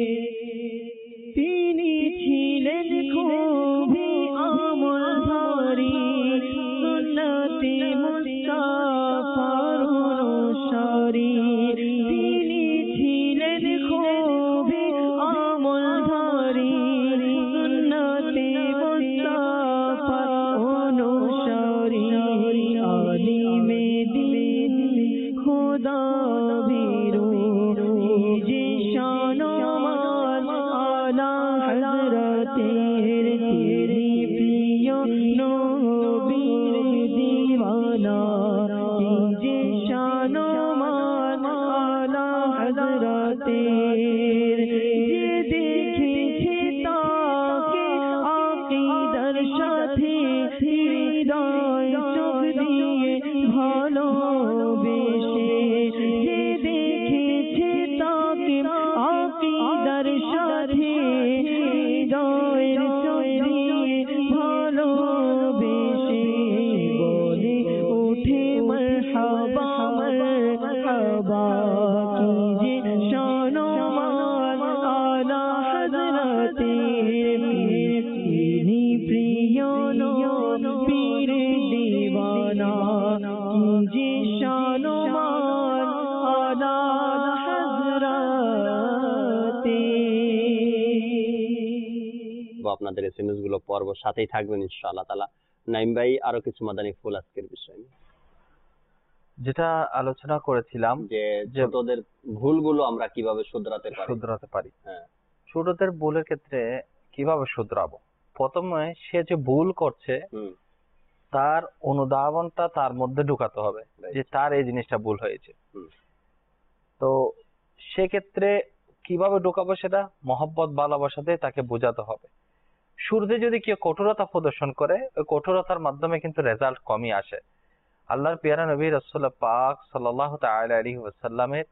তিনি ছিলেন খুবই আমলধারী, সুন্নতে মুস্তাফার অনুসারী, তিনি ছিলেন খুবই আমলধারী, সুন্নতে মুস্তাফার অনুসারী, আলিমে দ্বীন খোদা ভীরু, কি যে শান মান আলা হযরতের, তিনি প্রিয় নবীর দিওয়ানা, কি যে শান মান আলা হযরতের, যে দেখেছে তাকে আকীদার সাথে, হৃদয় চোখ দিয়ে ভালোবেসে, যে দেখেছে তাকে আকীদার সাথে, হৃদয়ের চোখ দিয়ে ভালোবেসে, বলে ওঠে মারহাবা মারহাবা, কি যে শান মান আলা হযরতের, তিনি প্রিয় নবীর দিওয়ানা, কি যে শান মান আলা হযরতের। আপনাদের এসএমএস গুলো পড়বো, সাথেই থাকবেন ইনশাআল্লাহ তাআলা। নাইম ভাই আরো কিছু মাদানী ফুল আজকের বিষয় নিয়ে। যেটা আলোচনা করেছিলাম যে যে ছোটদের ভুলগুলো আমরা কিভাবে শুধরাতে পারি। শুধরাতে পারি। হ্যাঁ, ছোটদের ভুলের ক্ষেত্রে কিভাবে শুধরাবো? প্রথমে সে যে ভুল করছে তার অনুধাবনটা তার মধ্যে ঢুকাতে হবে যে তার এই জিনিসটা ভুল হয়েছে। তো সেক্ষেত্রে কিভাবে ঢুকাবো সেটা মহব্বত ভালোবাসাতে তাকে বোঝাতে হবে। শুরুতে যদি কেউ কঠোরতা প্রদর্শন করে ওই কঠোরতার মাধ্যমে কিন্তু রেজাল্ট কমই আসে। আল্লাহর পেয়ারা নবী রাসূলুল্লাহ পাক সাল্লাল্লাহু তাআলা আলাইহি ওয়াসাল্লামের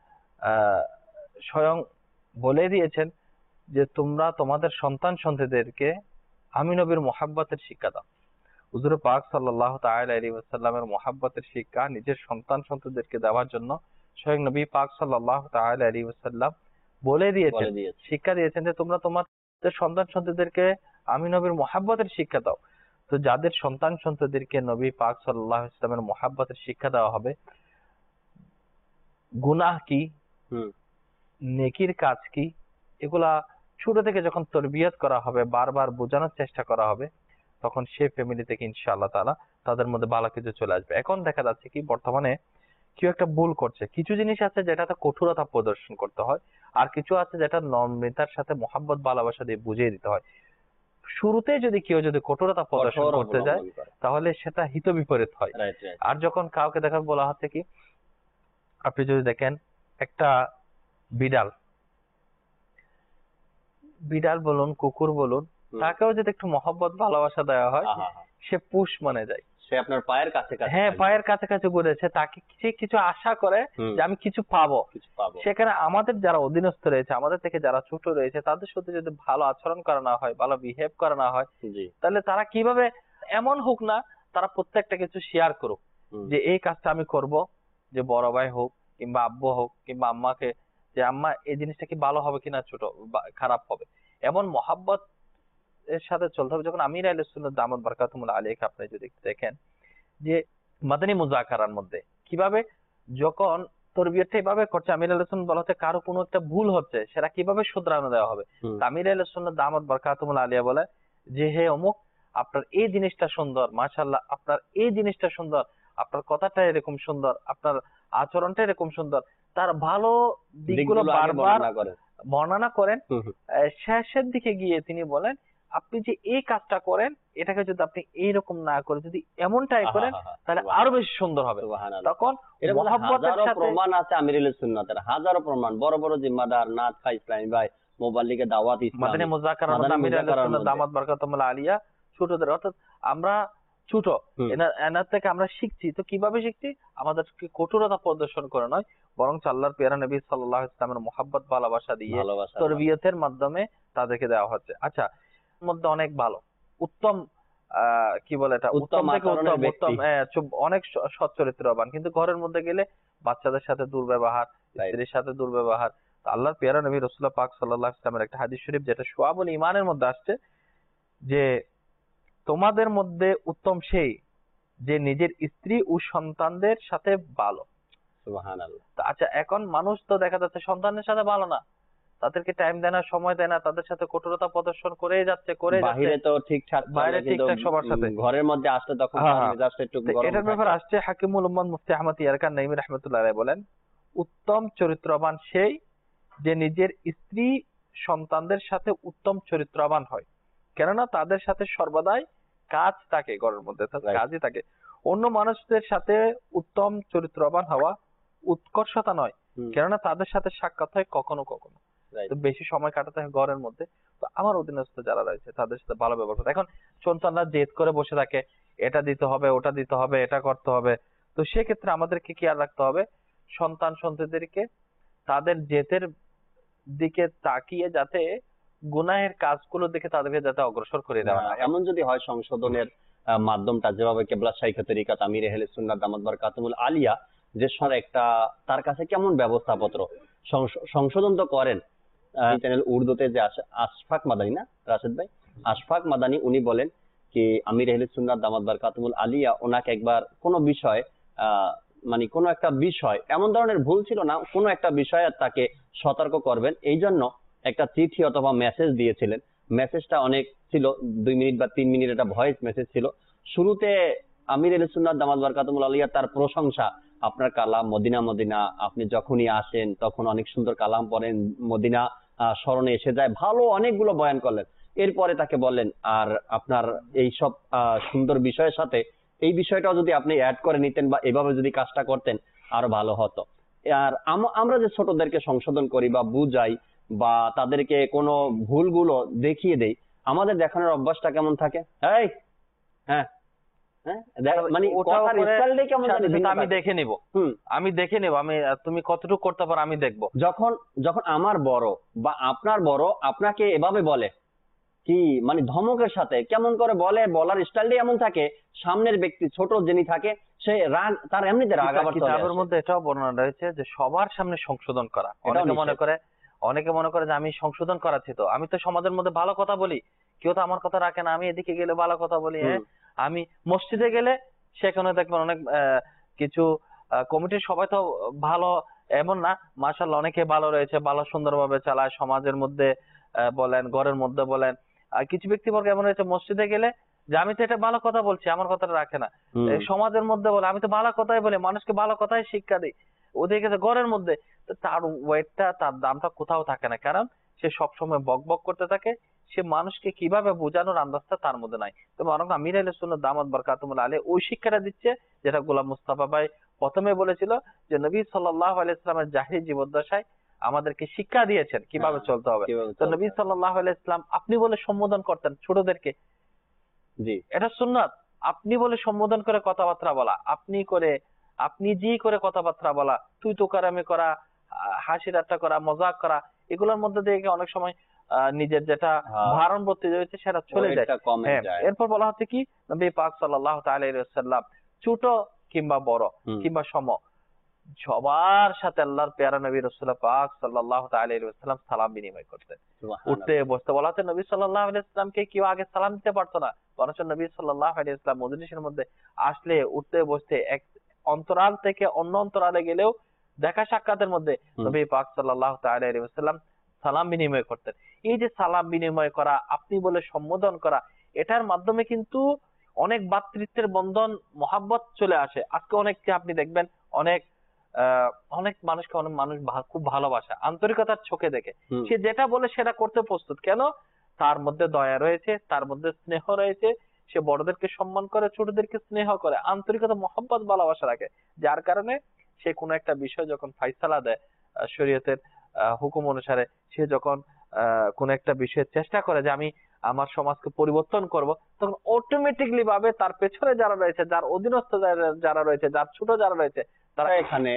স্বয়ং বলে দিয়েছেন যে তোমরা তোমাদের সন্তান সন্ততিদেরকে আমি নবীর মহব্বতের শিক্ষা দাও। হুজুর পাক সাল্লাল্লাহু তাআলা আলাইহি ওয়াসাল্লামের মহব্বতের শিক্ষা নিজের সন্তান সন্ততিদেরকে দেওয়ার জন্য স্বয়ং নবী পাক সাল্লাল্লাহু তাআলা আলাইহি ওয়াসাল্লাম বলে দিয়েছেন, শিক্ষা দিয়েছেন যে তোমরা তোমাদের সন্তান সন্ততিদেরকে আমি নবীর মহব্বতের শিক্ষা দাও। তো যাদের সন্তান সন্ততিদেরকে নবী পাক সাল্লাল্লাহু আলাইহি ওয়াসাল্লামের মহব্বতের শিক্ষা দেওয়া হবে, গুনাহ কি, নেকির কাজ কি, এগুলা ছোট থেকে যখন তরবিয়ত করা হবে, বারবার বোঝানোর চেষ্টা করা হবে, তখন সে ফ্যামিলি থেকে ইনশাআল্লাহ তাআলা তাদের মধ্যে ভালো কিছু চলে আসবে। এখন দেখা যাচ্ছে কি বর্তমানে কেউ একটা ভুল করছে, কিছু জিনিস আছে যেটাতে কঠোরতা প্রদর্শন করতে হয়, আর কিছু আছে যেটা নম্রতার সাথে মহব্বত ভালোবাসা দিয়ে বুঝিয়ে দিতে হয়। শুরুতে যদি কেউ কঠোরতা প্রদর্শন করতে যায় তাহলে সেটা হিত বিপরীত হয়। আর যখন কাউকে দেখা বলা হচ্ছে কি, আপনি যদি দেখেন একটা বিড়াল বলুন, কুকুর বলুন, তাকেও যদি একটু মহব্বত ভালোবাসা দেওয়া হয়, আহা, সে পুষ মনে যায়। সে আপনার পায়ের কাছে কাছে হ্যাঁ, থাকবে। পায়ের কাছাকাছি ঘুরেছে, তাকে সে কিছু আশা করে হুম, যে আমি কিছু পাবো। কিছু পাবো। সেখানে আমাদের যারা অধীনস্থ রয়েছে, আমাদের থেকে যারা ছোট রয়েছে, তাদের সাথে যদি ভালো আচরণ করা না হয়, ভালো বিহেভ করা না হয়, জি। তাহলে তারা কিভাবে, এমন হোক না তারা প্রত্যেকটা কিছু শেয়ার করুক হুম, যে এই কাজটা আমি করব, যে বড় ভাই হোক কিংবা আব্বু হোক কিংবা আম্মাকে, যে আম্মা এই জিনিসটা কি ভালো হবে কিনা, ছোট বা খারাপ হবে, এমন মহাব্বত এর সাথে চলতে হবে। যখন আমির আহলে সুন্নাত দামাত বারকাতুহুল আলাইহি আপনি যদি দেখেন যে মাদানী মুযাকারার মধ্যে কিভাবে যখন তরবিয়তটা এভাবে করছে, আমির আহলে সুন্নাত বলা হচ্ছে কারো কোনো একটা ভুল হচ্ছে সেটা কিভাবে শুধরানো দেওয়া হবে। হুম, তা আমির আহলে সুন্নাত দামাত বারকাতুহুল আলিয়া বলে যে হে অমুক, আপনার এই জিনিসটা সুন্দর, মাশাআল্লাহ, আপনার এই জিনিসটা সুন্দর, আপনার কথাটা এরকম সুন্দর, আপনার আচরণটা এরকম সুন্দর, তার ভালো দিকগুলো দিকগুলো আগে বারবার বর্ণনা করেন। বর্ণনা করেন। হুম, হুম, শেষের দিকে গিয়ে তিনি বলেন আপনি যে এই কাজটা করেন, এটাকে যদি আপনি এইরকম না করে যদি এমনটাই করেন, আহা, তাহলে সুবহানাল্লাহ, আরো বেশি সুন্দর হবে। সুবহানাল্লাহ। তখন এর মধ্যে মহব্বতের হাজারো সাথে প্রমাণ আছে আমিরুল সুন্নাতের, হাজারো প্রমাণ। বড় বড় জিম্মাদার নাথ খা ইসলামী ভাই, মোবাল্লিগে দাওয়াত মাদানী ইসলামী, মুযাকারার মধ্যে মাদানী আমির আহলে মুযাকারার সুন্নাত মধ্যে। দামাত বারকাতুহুল আলিয়া ছোটদের, অর্থাৎ আমরা ছোট, হুম, এনার থেকে আমরা শিখছি। তো কিভাবে শিখছি? আমাদেরকে কঠোরতা প্রদর্শন করে নয়, বরং আল্লাহর পেয়ারা নবী সাল্লাল্লাহু আলাইহি ওয়াসাল্লামের মহব্বত ভালোবাসা দিয়ে, ভালোবাসা। তরবিয়তের মাধ্যমে তাদেরকে দেওয়া হচ্ছে। আচ্ছা, এর মধ্যে অনেক ভালো, উত্তম, কি বলে এটা, উত্তম উত্তম থেকে আচরণের উত্তম, ব্যক্তি। অনেক সৎ চরিত্রবান, কিন্তু ঘরের মধ্যে গেলে বাচ্চাদের সাথে দুর্ব্যবহার, Right. স্ত্রীর সাথে দুর্ব্যবহার। তো আল্লাহর পেয়ারা নবী রাসূলুল্লাহ পাক সাল্লাল্লাহু আলাইহি ওয়াসাল্লামের একটা হাদিস শরীফ, যেটা শুআবুল ঈমানের মধ্যে আসছে, যে তোমাদের মধ্যে উত্তম সেই যে নিজের স্ত্রী ও সন্তানদের সাথে ভালো। সুবহানাল্লাহ। তো আচ্ছা, এখন মানুষ তো দেখা যাচ্ছে সন্তানের সাথে ভালো না, তাদেরকে টাইম দেয় না, সময় দেয় না, তাদের সাথে কঠোরতা প্রদর্শন করেই যাচ্ছে। বাহিরে তো ঠিকঠাক চলে, বাইরে কিন্তু ঠিকঠাক সবার সাথে। ঘরের মধ্যে আসলে তখন হ্যাঁ, তার হ্যাঁ। মেজাজটা একটু তো গরম এটার থাকে। ব্যাপারে আসছে হাকিমুল উম্মাত মুফতি আহমদ ইয়ারকান নাইমি রাহমাতুল্লাহ আলাইহি বলেন, উত্তম চরিত্রবান সেই যে নিজের স্ত্রী সন্তানদের সাথে উত্তম চরিত্রবান হয়, কেননা তাদের সাথে সর্বদাই কাজ থাকে, ঘরের মধ্যে তাদের Right. কাজই থাকে। অন্য মানুষদের সাথে উত্তম চরিত্রবান হওয়া উৎকর্ষতা নয়, হুম, কেননা তাদের সাথে সাক্ষাৎ হয় কখনো কখনো। right. তো বেশি সময় কাটাতে হয় ঘরের মধ্যে। তো আমার অধীনস্থ যারা রয়েছে তাদের সাথে ভালো ব্যবহার করতে। এখন সন্তানরা জেদ করে বসে থাকে, এটা দিতে হবে, ওটা দিতে হবে, এটা করতে হবে। তো সেক্ষেত্রে আমাদেরকে খেয়াল রাখতে হবে সন্তান সন্ততিদেরকে তাদের জেদের দিকে তাকিয়ে যাতে গুনাহের কাজগুলোর দিকে তাদেরকে যাতে অগ্রসর করে দেওয়া না হয়। এমন যদি হয় সংশোধনের মাধ্যমটা, যেভাবে কেবলা শাইখে তরিকাত আমির আহলে সুন্নাত দামাত বারকাতুহুল আলিয়া যে একটা তার কাছে কেমন ব্যবস্থাপত্র সংশোধন তো করেন। চ্যানেল উর্দুতে যে আশফাক মাদানী, না রাশেদ ভাই, আশফাক মাদানী, উনি বলেন কি আমির আহলে সুন্নাত দামাত বারকাতুহুল আলিয়া ওনাকে একবার কোনো বিষয়, মানে কোনো একটা বিষয়, এমন ধরনের ভুল ছিল না, কোনো একটা বিষয়ে তাকে সতর্ক করবেন, এই জন্য একটা চিঠি অথবা মেসেজ দিয়েছিলেন। মেসেজটা অনেক ছিল, 2 মিনিট বা 3 মিনিট একটা ভয়েস মেসেজ ছিল। শুরুতে আমির আহলে সুন্নাত দামাত বারকাতুহুল আলিয়া তার প্রশংসা, আপনার কালাম মদিনা মদিনা, আপনি যখনই আসেন তখন অনেক সুন্দর কালাম পড়েন, মদিনা স্মরণে এসে যায়, ভালো অনেকগুলো বয়ান করলেন। এরপরে তাকে বললেন আর আপনার এই সব সুন্দর বিষয়ের সাথে এই বিষয়টাও যদি আপনি অ্যাড করে নিতেন বা এভাবে যদি কাজটা করতেন আরো ভালো হতো। আর আমরা যে ছোটদেরকে সংশোধন করি বা বুঝাই বা তাদেরকে কোনো ভুলগুলো দেখিয়ে দেই, আমাদের দেখানোর অভ্যাসটা কেমন থাকে? এই হ্যাঁ হ্যাঁ মানে ওটাও কথার করে স্টাইলটাই কেমন সাথে জানি ভিন্ন সাথে আমি থাকে। দেখে নিব, হুম, আমি দেখে নেব, আমি তুমি কতটুকু করতে পারো আমি দেখবো। যখন যখন আমার বড় বা আপনার বড় আপনাকে এভাবে বলে, কি মানে ধমকের সাথে কেমন করে বলে, বলার স্টাইলটাই এমন থাকে, সামনের ব্যক্তি ছোট যিনি থাকে সে রাগ, তার এমনিতে রাগ আবার চলে কিতাবের আসে। মধ্যে এটাও বর্ণনা রয়েছে যে সবার সামনে সংশোধন করা। এটাও অনেকে মনে করে যে আমি সংশোধন করাচ্ছি, তো আমি তো সমাজের মধ্যে ভালো কথা বলি, কেউ তো আমার কথা রাখে না, আমি এদিকে গেলে ভালো কথা বলি। হ্যাঁ, আমি মসজিদে গেলে সেখানে দেখবেন অনেক কিছু কমিটির সবাই তো ভালো এমন না, মাশাআল্লাহ অনেকে ভালো রয়েছে, ভালো সুন্দরভাবে চালায়, সমাজের মধ্যে বলেন, ঘরের মধ্যে বলেন। আর কিছু ব্যক্তিবর্গ এমন রয়েছে মসজিদে গেলে যে আমি তো এটা ভালো কথা বলছি, আমার কথাটা রাখে না। এই সমাজের মধ্যে বলে আমি তো ভালো কথাই বলি, মানুষকে ভালো কথাই শিক্ষা দিই, ওদিকে ঘরের মধ্যে তো তার ওয়েটটা, তার দামটা কোথাও থাকে না, কারণ সে সবসময় বক বক করতে থাকে, সে মানুষকে কিভাবে বোঝানোর আন্দাজটা তার মধ্যে নাই। তো বরং আমির আহলে সুন্নাত দামাত বারকাতুহুল আলাইহি ওই শিক্ষাটা দিচ্ছে যেটা গোলাম মুস্তাফা ভাই প্রথমে বলেছিল, যে নবী সাল্লাল্লাহু আলাইহি ওয়াসাল্লামের জাহিরি জীবদ্দশায় আমাদেরকে শিক্ষা দিয়েছেন কিভাবে চলতে হবে। কিভাবে তো চলতে নবী হবে। সাল্লাল্লাহু আলাইহি ওয়াসাল্লাম আপনি বলে সম্বোধন করতেন ছোটদেরকে, জি এটা সুন্নাত। আপনি বলে সম্বোধন করে কথাবার্তা বলা, আপনি জি করে কথাবার্তা বলা, তুই তোকারামি করা, হাসি ঠাট্টা করা, মজাক করা, এগুলোর মধ্যে দিয়ে অনেক সময় নিজের যেটা হ্যাঁ। ভারণ বর্তি রয়েছে সেটা চলে যায়। ওয়েটটা কমে হ্যাঁ, যায়। এরপর বলা হচ্ছে কি নবী পাক সাল্লাল্লাহু তাআলা আলাইহি ওয়াসাল্লাম ছোট কিংবা বড় হুম। কিংবা সম সবার সাথে আল্লাহর পেয়ারা নবী রাসূলুল্লাহ পাক সাল্লাল্লাহু তাআলা আলাইহি ওয়াসাল্লাম সালাম বিনিময় করতেন। সুবহানাল্লাহ। উঠতে বসতে বলা হচ্ছে নবী সাল্লাল্লাহু আলাইহি ওয়াসাল্লামকে কেউ আগে সালাম দিতে পারতো না, বরঞ্চ নবী সাল্লাল্লাহু আলাইহি ওয়াসাল্লাম মজলিসের মধ্যে আসলে উঠতে বসতে এক অন্তরাল থেকে অন্য অন্তরালে গেলেও দেখা সাক্ষাতের মধ্যে নবী পাক সাল্লাল্লাহু তাআলা আলাইহি ওয়াসাল্লাম সালাম বিনিময় করতেন। এই যে সালাম বিনিময় করা, আপনি বলে সম্বোধন করা, এটার মাধ্যমে কিন্তু অনেক ভ্রাতৃত্বের বন্ধন, মহাব্বত চলে আসে। আজকে অনেককে আপনি দেখবেন অনেক মানুষকে অনেক মানুষ খুব ভালোবাসে আন্তরিকতার চোখে দেখে, হুম। সে যেটা বলে সেটা করতে প্রস্তুত। কেন? তার মধ্যে দয়া রয়েছে, তার মধ্যে স্নেহ রয়েছে, সে বড়দেরকে সম্মান করে, ছোটদেরকে স্নেহ করে, আন্তরিকতা মহব্বত ভালোবাসা রাখে, যার কারণে সে কোনো একটা বিষয় যখন ফাইসালা দেয় শরীয়তের হুকুম অনুসারে, সে যখন কোন একটা বিষয়ের চেষ্টা করে যে আমি আমার সমাজকে পরিবর্তন করব, তখন অটোমেটিকলি ভাবে তার পেছনে যারা রয়েছে, যার অধীনস্থ যারা রয়েছে, যার ছোট যারা রয়েছে, তারা এখানে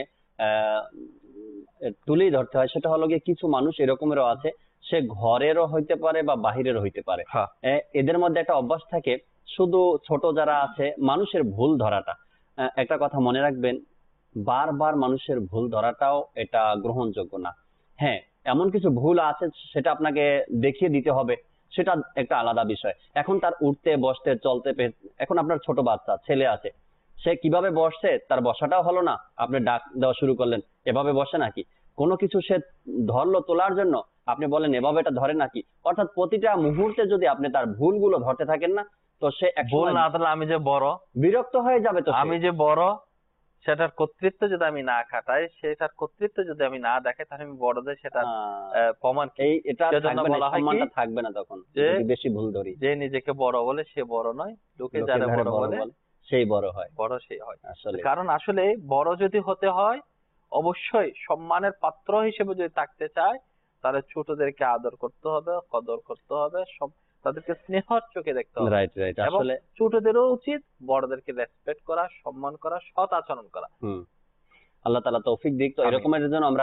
তুলেই ধরতে হয়, সেটা হলো গিয়ে কিছু মানুষ এরকমেরও আছে, সে ঘরেরও হইতে পারে বা বাহিরেরও হইতে পারে। হ্যাঁ। এদের মধ্যে একটা অভ্যাস থাকে, শুধু ছোট যারা আছে মানুষের ভুল ধরাটা। একটা কথা মনে রাখবেন, বারবার মানুষের ভুল ধরাটাও এটা গ্রহণযোগ্য না। হ্যাঁ, এমন কিছু ভুল আছে সেটা আপনাকে দেখিয়ে দিতে হবে, সেটা একটা আলাদা বিষয়। এখন তার উঠতে বসতে চলতে এখন আপনার ছোট বাচ্চা ছেলে আছে, সে কিভাবে বসছে, তার বসাটাও হলো না, আপনি ডাক দেওয়া শুরু করলেন, এভাবে বসে নাকি? কোনো কিছু সে ধরলো তোলার জন্য, আপনি বলেন এভাবে এটা ধরে নাকি? অর্থাৎ প্রতিটা মুহূর্তে যদি আপনি তার ভুলগুলো ধরতে থাকেন না, তো সে ভুল একসময় না তাহলে আমি যে বড়, বিরক্ত হয়ে যাবে। তো আমি যে বড় সেটার কর্তৃত্ব যদি আমি না খাটাই, সেটার কর্তৃত্ব যদি আমি না দেখে, তাহলে আমি বড়দের সেটা প্রমাণ কি? এটা সেজন্য থাকবে না, বলা হয় কি সম্মানটা থাকবে না তখন, যে যদি বেশি ভুল ধরি। যে নিজেকে বড় বলে সে বড় নয়, লোকে লোকে যারা যারা বড় বলে সেই বড় হয়। বড় সেই হয়। আসলে কারণ আসলে বড় যদি হতে হয়, অবশ্যই সম্মানের পাত্র হিসেবে যদি থাকতে চায়, তাহলে ছোটদেরকে আদর করতে হবে, কদর করতে হবে, তাদেরকে স্নেহর চোখে দেখতে হবে। Right right. এবং আসলে ছোটদেরও উচিত বড়দেরকে রেসপেক্ট করা, সম্মান করা, সৎ আচরণ করা। আল্লাহ তাআলা তৌফিক দিক। তো আমিন। এরকমের জন্য আমরা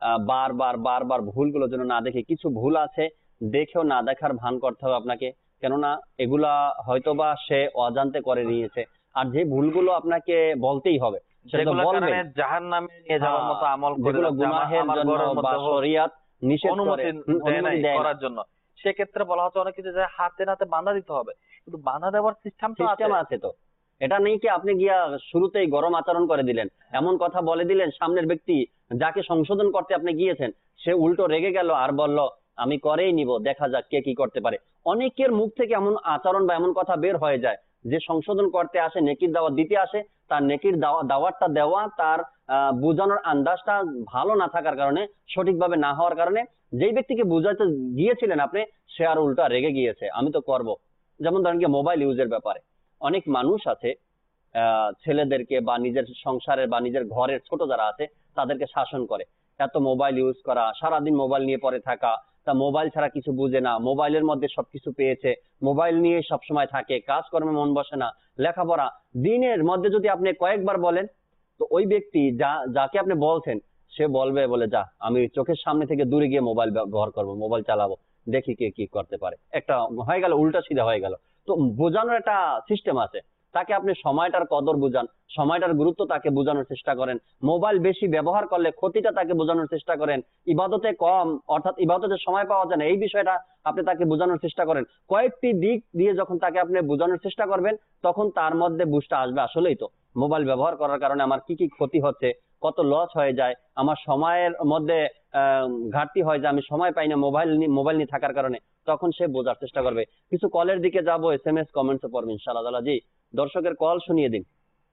বারবার ভুলগুলো যেন না দেখি। কিছু ভুল আছে দেখেও না দেখার ভান করতে হবে আপনাকে, কেননা এগুলা হয়তোবা সে অজান্তে করে নিয়েছে। আর যে ভুলগুলো আপনাকে বলতেই হবে, সেটা তো যেগুলোর বলবেন। কারণে জাহান্নামে নিয়ে যাওয়ার মতো আমল করে যেগুলো যাচ্ছে, গুনাহের আমার জন্য ঘরের বা মধ্যে হোক, শরিয়াত নিষেধ করে, অনুমতি দেয় নাই অনুমতি দেয় না। করার জন্য, সেক্ষেত্রে বলা হচ্ছে অনেক কিছু যে হাতে নাতে বাঁধা দিতে হবে, কিন্তু বাঁধা দেওয়ার সিস্টেম তো আছে। সিস্টেম আছে তো, এটা নেই কি আপনি গিয়া শুরুতেই গরম আচরণ করে দিলেন, এমন কথা বলে দিলেন, সামনের ব্যক্তি যাকে সংশোধন করতে আপনি গিয়েছেন সে উল্টো রেগে গেল আর বলল আমি করেই নিব, দেখা যাক কে কি করতে পারে। অনেকের মুখ থেকে এমন আচরণ বা এমন কথা বের হয়ে যায়, যে সংশোধন করতে আসে, নেকির দাওয়াত দিতে আসে, তার নেকির দাওয়াতটা দেওয়া, তার বোঝানোর আন্দাজটা ভালো না থাকার কারণে, সঠিকভাবে না হওয়ার কারণে, যেই ব্যক্তিকে বুঝাতে গিয়েছিলেন আপনি, সে আর উল্টা রেগে গিয়েছে, আমি তো করব। যেমন ধরেন কি মোবাইল ইউজের ব্যাপারে, অনেক মানুষ আছে ছেলেদেরকে বা নিজের সংসারের বা নিজের ঘরের ছোট যারা আছে তাদেরকে শাসন করে, এত মোবাইল ইউজ করা, সারাদিন মোবাইল নিয়ে পড়ে থাকা, তা মোবাইল ছাড়া কিছু বুঝে না, মোবাইলের মধ্যে সবকিছু পেয়েছে, মোবাইল নিয়ে সবসময় থাকে, কাজকর্মে মন বসে না, লেখাপড়া। দিনের মধ্যে যদি আপনি কয়েকবার বলেন, তো ওই ব্যক্তি যাকে আপনি বলছেন সে বলবে বলে যা আমি চোখের সামনে থেকে দূরে গিয়ে মোবাইল ব্যবহার করব, মোবাইল চালাবো, দেখি কে কি করতে পারে। একটা হয়ে গেল, উল্টা সিধা হয়ে গেল। তো বোঝানোর একটা সিস্টেম আছে, তাকে আপনি সময়টার কদর বুঝান, সময়টার গুরুত্ব তাকে বোঝানোর চেষ্টা করেন, মোবাইল বেশি ব্যবহার করলে ক্ষতিটা তাকে বোঝানোর চেষ্টা করেন, ইবাদতে কম, অর্থাৎ ইবাদতে সময় পাওয়া যায় না, এই বিষয়টা আপনি তাকে বোঝানোর চেষ্টা করেন। কয়েকটি দিক দিয়ে যখন তাকে আপনি বোঝানোর চেষ্টা করবেন, তখন তার মধ্যে বুঝটা আসবে, আসলেই তো মোবাইল ব্যবহার করার কারণে আমার কি কি ক্ষতি হচ্ছে, কত লস হয়ে যায়, আমার সময়ের মধ্যে ঘাটতি হয় যে আমি সময় পাই না মোবাইল নিয়ে থাকার কারণে, তখন সে বোঝার চেষ্টা করবে। কিছু কলের দিকে যাবো, SMS কমেন্টসে পড়বেন ইনশাআল্লাহ। জি, দর্শকের কল শুনিয়ে দিন।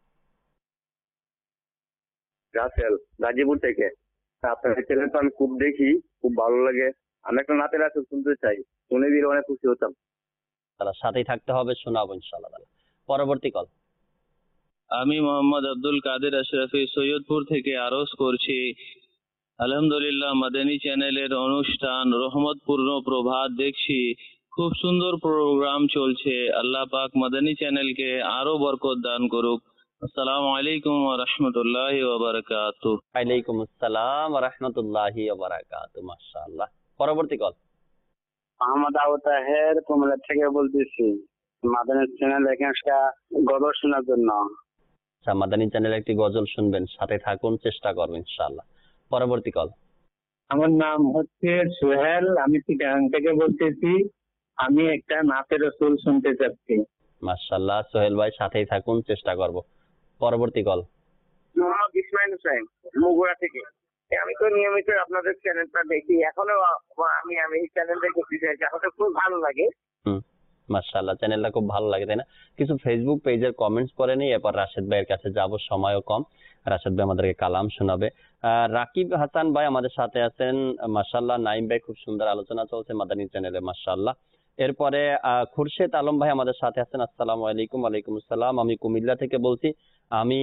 রাসেল, গাজীপুর থেকে। আপনার চ্যানেল তো আমি খুব দেখি, খুব ভালো লাগে। আমি একটা নাতের রাসেল শুনতে চাই, শুনে দিলে অনেক খুশি হতাম। তাহলে সাথেই থাকতে হবে, শোনাবো ইনশাআল্লাহ। পরবর্তী কল। আমি মোহাম্মদ আব্দুল কাদের আশরাফি সৈয়দপুর থেকে আরজ করছি। আলহামদুলিল্লাহ, মাদানী চ্যানেলের অনুষ্ঠান রহমতপূর্ণ প্রভাত দেখছি, খুব সুন্দর প্রোগ্রাম চলছে। আল্লাহ পাক মাদানী চ্যানেলকে আরো বরকত দান করুক। আসসালামু আলাইকুম ওয়া রাহমাতুল্লাহি ওয়া বারাকাতুহু। ওয়ালাইকুম আসসালাম ওয়া রাহমাতুল্লাহি ওয়া বারাকাতুহু। মাশাআল্লাহ। পরবর্তী কল। মোহাম্মদ আবু তাহের কুমিল্লা থেকে বলতেছি, মাদানী চ্যানেল একটা গল্প শোনার জন্য। আচ্ছা, মাদানী চ্যানেলে একটি গজল শুনবেন, সাথে থাকুন, চেষ্টা করবেন ইনশাআল্লাহ। পরবর্তী কল। আমার নাম হচ্ছে সোহেল, আমি চিটাগাং থেকে বলতেছি। আমি একটা নাতে রসুল শুনতে চাচ্ছি। মাশাআল্লাহ, সোহেল ভাই সাথেই থাকুন, চেষ্টা করব। পরবর্তী কল। মোহাম্মদ ইসমাইল হোসেন, বগুড়া থেকে। আমি তো নিয়মিত আপনাদের চ্যানেলটা দেখি, এখনো আমি চ্যানেল দেখতে চাইছি, আমাকে খুব ভালো লাগে। মাশাআল্লাহ, চ্যানেলটা খুব ভালো লাগে, তাই না? কিছু ফেসবুক পেজের কমেন্টস পড়ে নিই, এরপর রাশেদ ভাইয়ের কাছে যাব, সময়ও কম। রাশেদ ভাই আমাদেরকে কালাম শোনাবে। রাকিব হাসান ভাই আমাদের সাথে আছেন, মাশাআল্লাহ। নাইম ভাই, খুব সুন্দর আলোচনা চলছে মাদানী চ্যানেলে, মাশাআল্লাহ। এরপরে খুরশেদ আলম ভাই আমাদের সাথে আছেন। আসসালামু আলাইকুম। ওয়ালাইকুম আসসালাম। আমি কুমিল্লা থেকে বলছি। আমি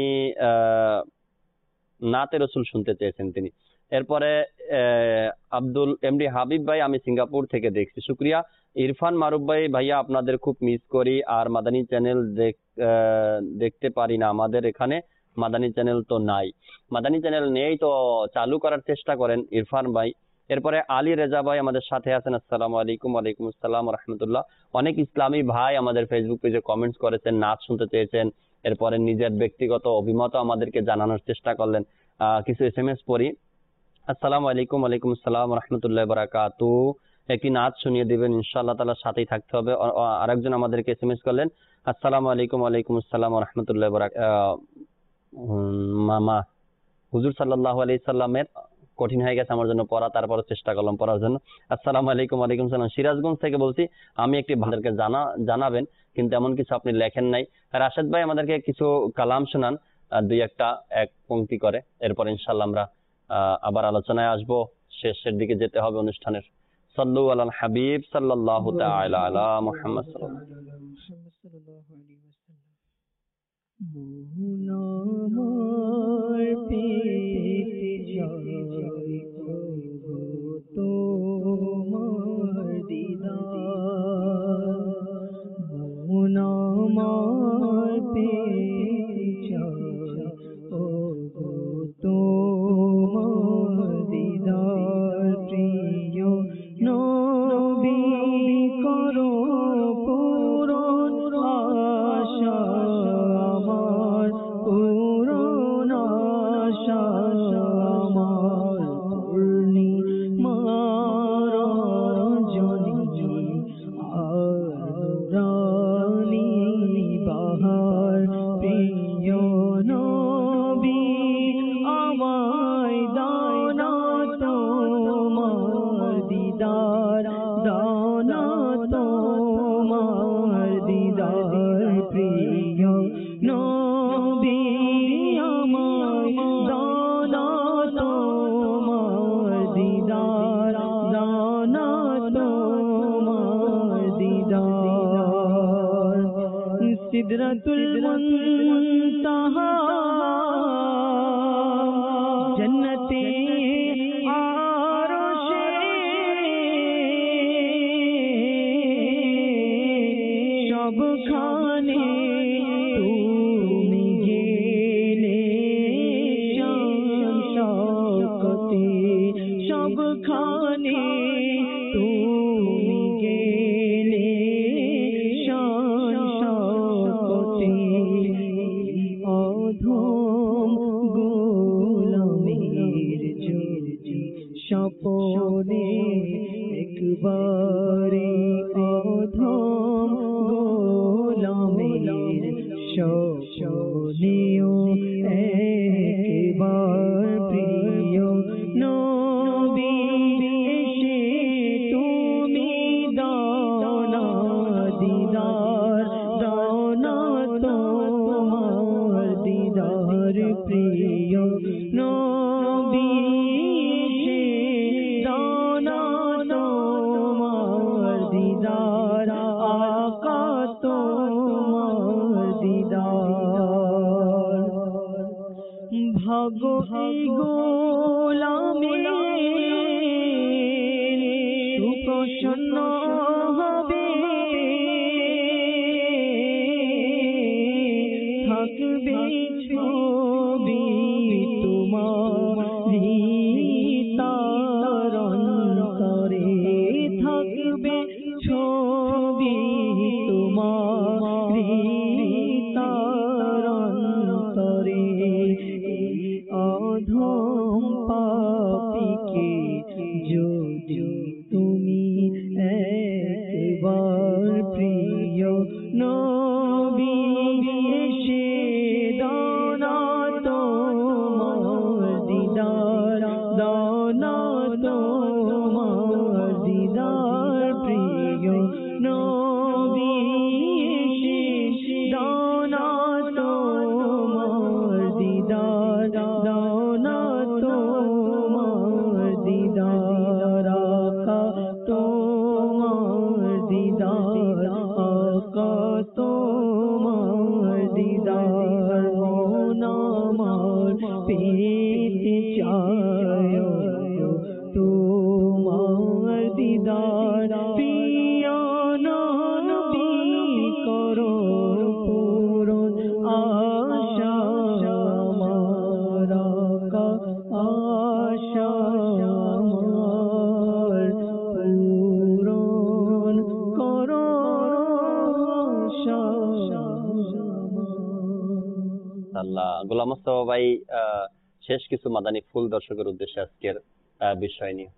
নাতে রসুল শুনতে চেয়েছেন তিনি। এরপরে আব্দুল এমডি হাবিব ভাই, আমি সিঙ্গাপুর থেকে দেখছি, শুক্রিয়া। ইরফান মারুফ ভাই, ভাইয়া আপনাদের খুব মিস করি, আর মাদানী চ্যানেল দেখতে পারি না, আমাদের এখানে মাদানী চ্যানেল তো নাই। মাদানী চ্যানেল নেই তো চালু করার চেষ্টা করেন ইরফান ভাই। এরপরে আলী রেজা ভাই আমাদের সাথে আছেন। আসসালামু আলাইকুম। ওয়ালাইকুম আসসালাম ওয়া রাহমাতুল্লাহ। অনেক ইসলামী ভাই আমাদের ফেসবুক পেজে কমেন্টস করেছেন, নাচ শুনতে চেয়েছেন, এরপরে নিজের ব্যক্তিগত অভিমত আমাদেরকে জানানোর চেষ্টা করলেন। কিছু এসএমএস পড়ি। আসসালামু আলাইকুম। ওয়ালাইকুম আসসালাম ওয়া রাহমাতুল্লাহি ওয়া বারাকাতুহু। একটি নাচ শুনিয়ে দিবেন ইনশাআল্লাহ তাআলা, সাথেই থাকতে হবে। আরেকজন আমাদেরকে এসএমএস করলেন, আসসালামু আলাইকুম। ওয়ালাইকুম আসসালাম ওয়া রাহমাতুল্লাহি ওয়া বারাকাতুহু। মামা হুজুর সাল্লাল্লাহু আলাইহি সাল্লামের, কঠিন হয়ে গেছে আমার জন্য পড়া, তারপরে চেষ্টা করলাম পড়ার জন্য। আসসালামু আলাইকুম। ওয়ালাইকুম সালাম। সিরাজগঞ্জ থেকে বলছি, আমি একটি ভাইদেরকে জানাবেন, কিন্তু এমন কিছু আপনি লেখেন নাই। রাশেদ ভাই আমাদেরকে কিছু কালাম শোনান, দুই একটা, এক পংক্তি করে, এরপর ইনশাআল্লাহ আমরা আবার আলোচনায় আসবো। শেষের দিকে যেতে হবে অনুষ্ঠানের। সাল্লু আলাল হাবিব সাল্লাল্লাহু তাআলা আলা মুহাম্মদ সাল্লাল্লাহু আলাইহি সিদরাতুল মুনতাহা জান্নাতে আরশে সবখানে তুমি গেলে শাকতে, সবখানে তুমি গেলে অধম গোলামের যদি স্বপনে একবারে, অধম গোলামের স্বপনেও একবার প্রিয় নবী এসে তুমি দানা দিদার, দানা তোমার দিদার প্রিয় নবী এসে দানা তোমার দিদার, আকা তোমার দিদার। ভাগো গোলামে প্রশ্ন হবে, থাকবে ছবি তোমারি তার অন্তরে, থাকবে ছবি তোমারি তার অন্তরে। অধম পাপীকে যদি তুমি একবার প্রিয় নবী এসে দানা তোমার দিদার, দানা তোমার দিদার, প্রিয় নবী এসে দানা তোমার দিদার, দানা তোমার দিদার, আকা তোমার দিদার, আকা তোমার দিদার, মন আমার পেতে চায় তোমার দিদার, প্রিয় নবী করো পূরণ আশা আমার, আকা আশা আমার পূরণ করো আশা আমার। আল্লাহ। গোলাম মোস্তফা ভাই, শেষ কিছু মাদানী ফুল দর্শকের উদ্দেশ্যে আজকের বিষয় নিয়ে।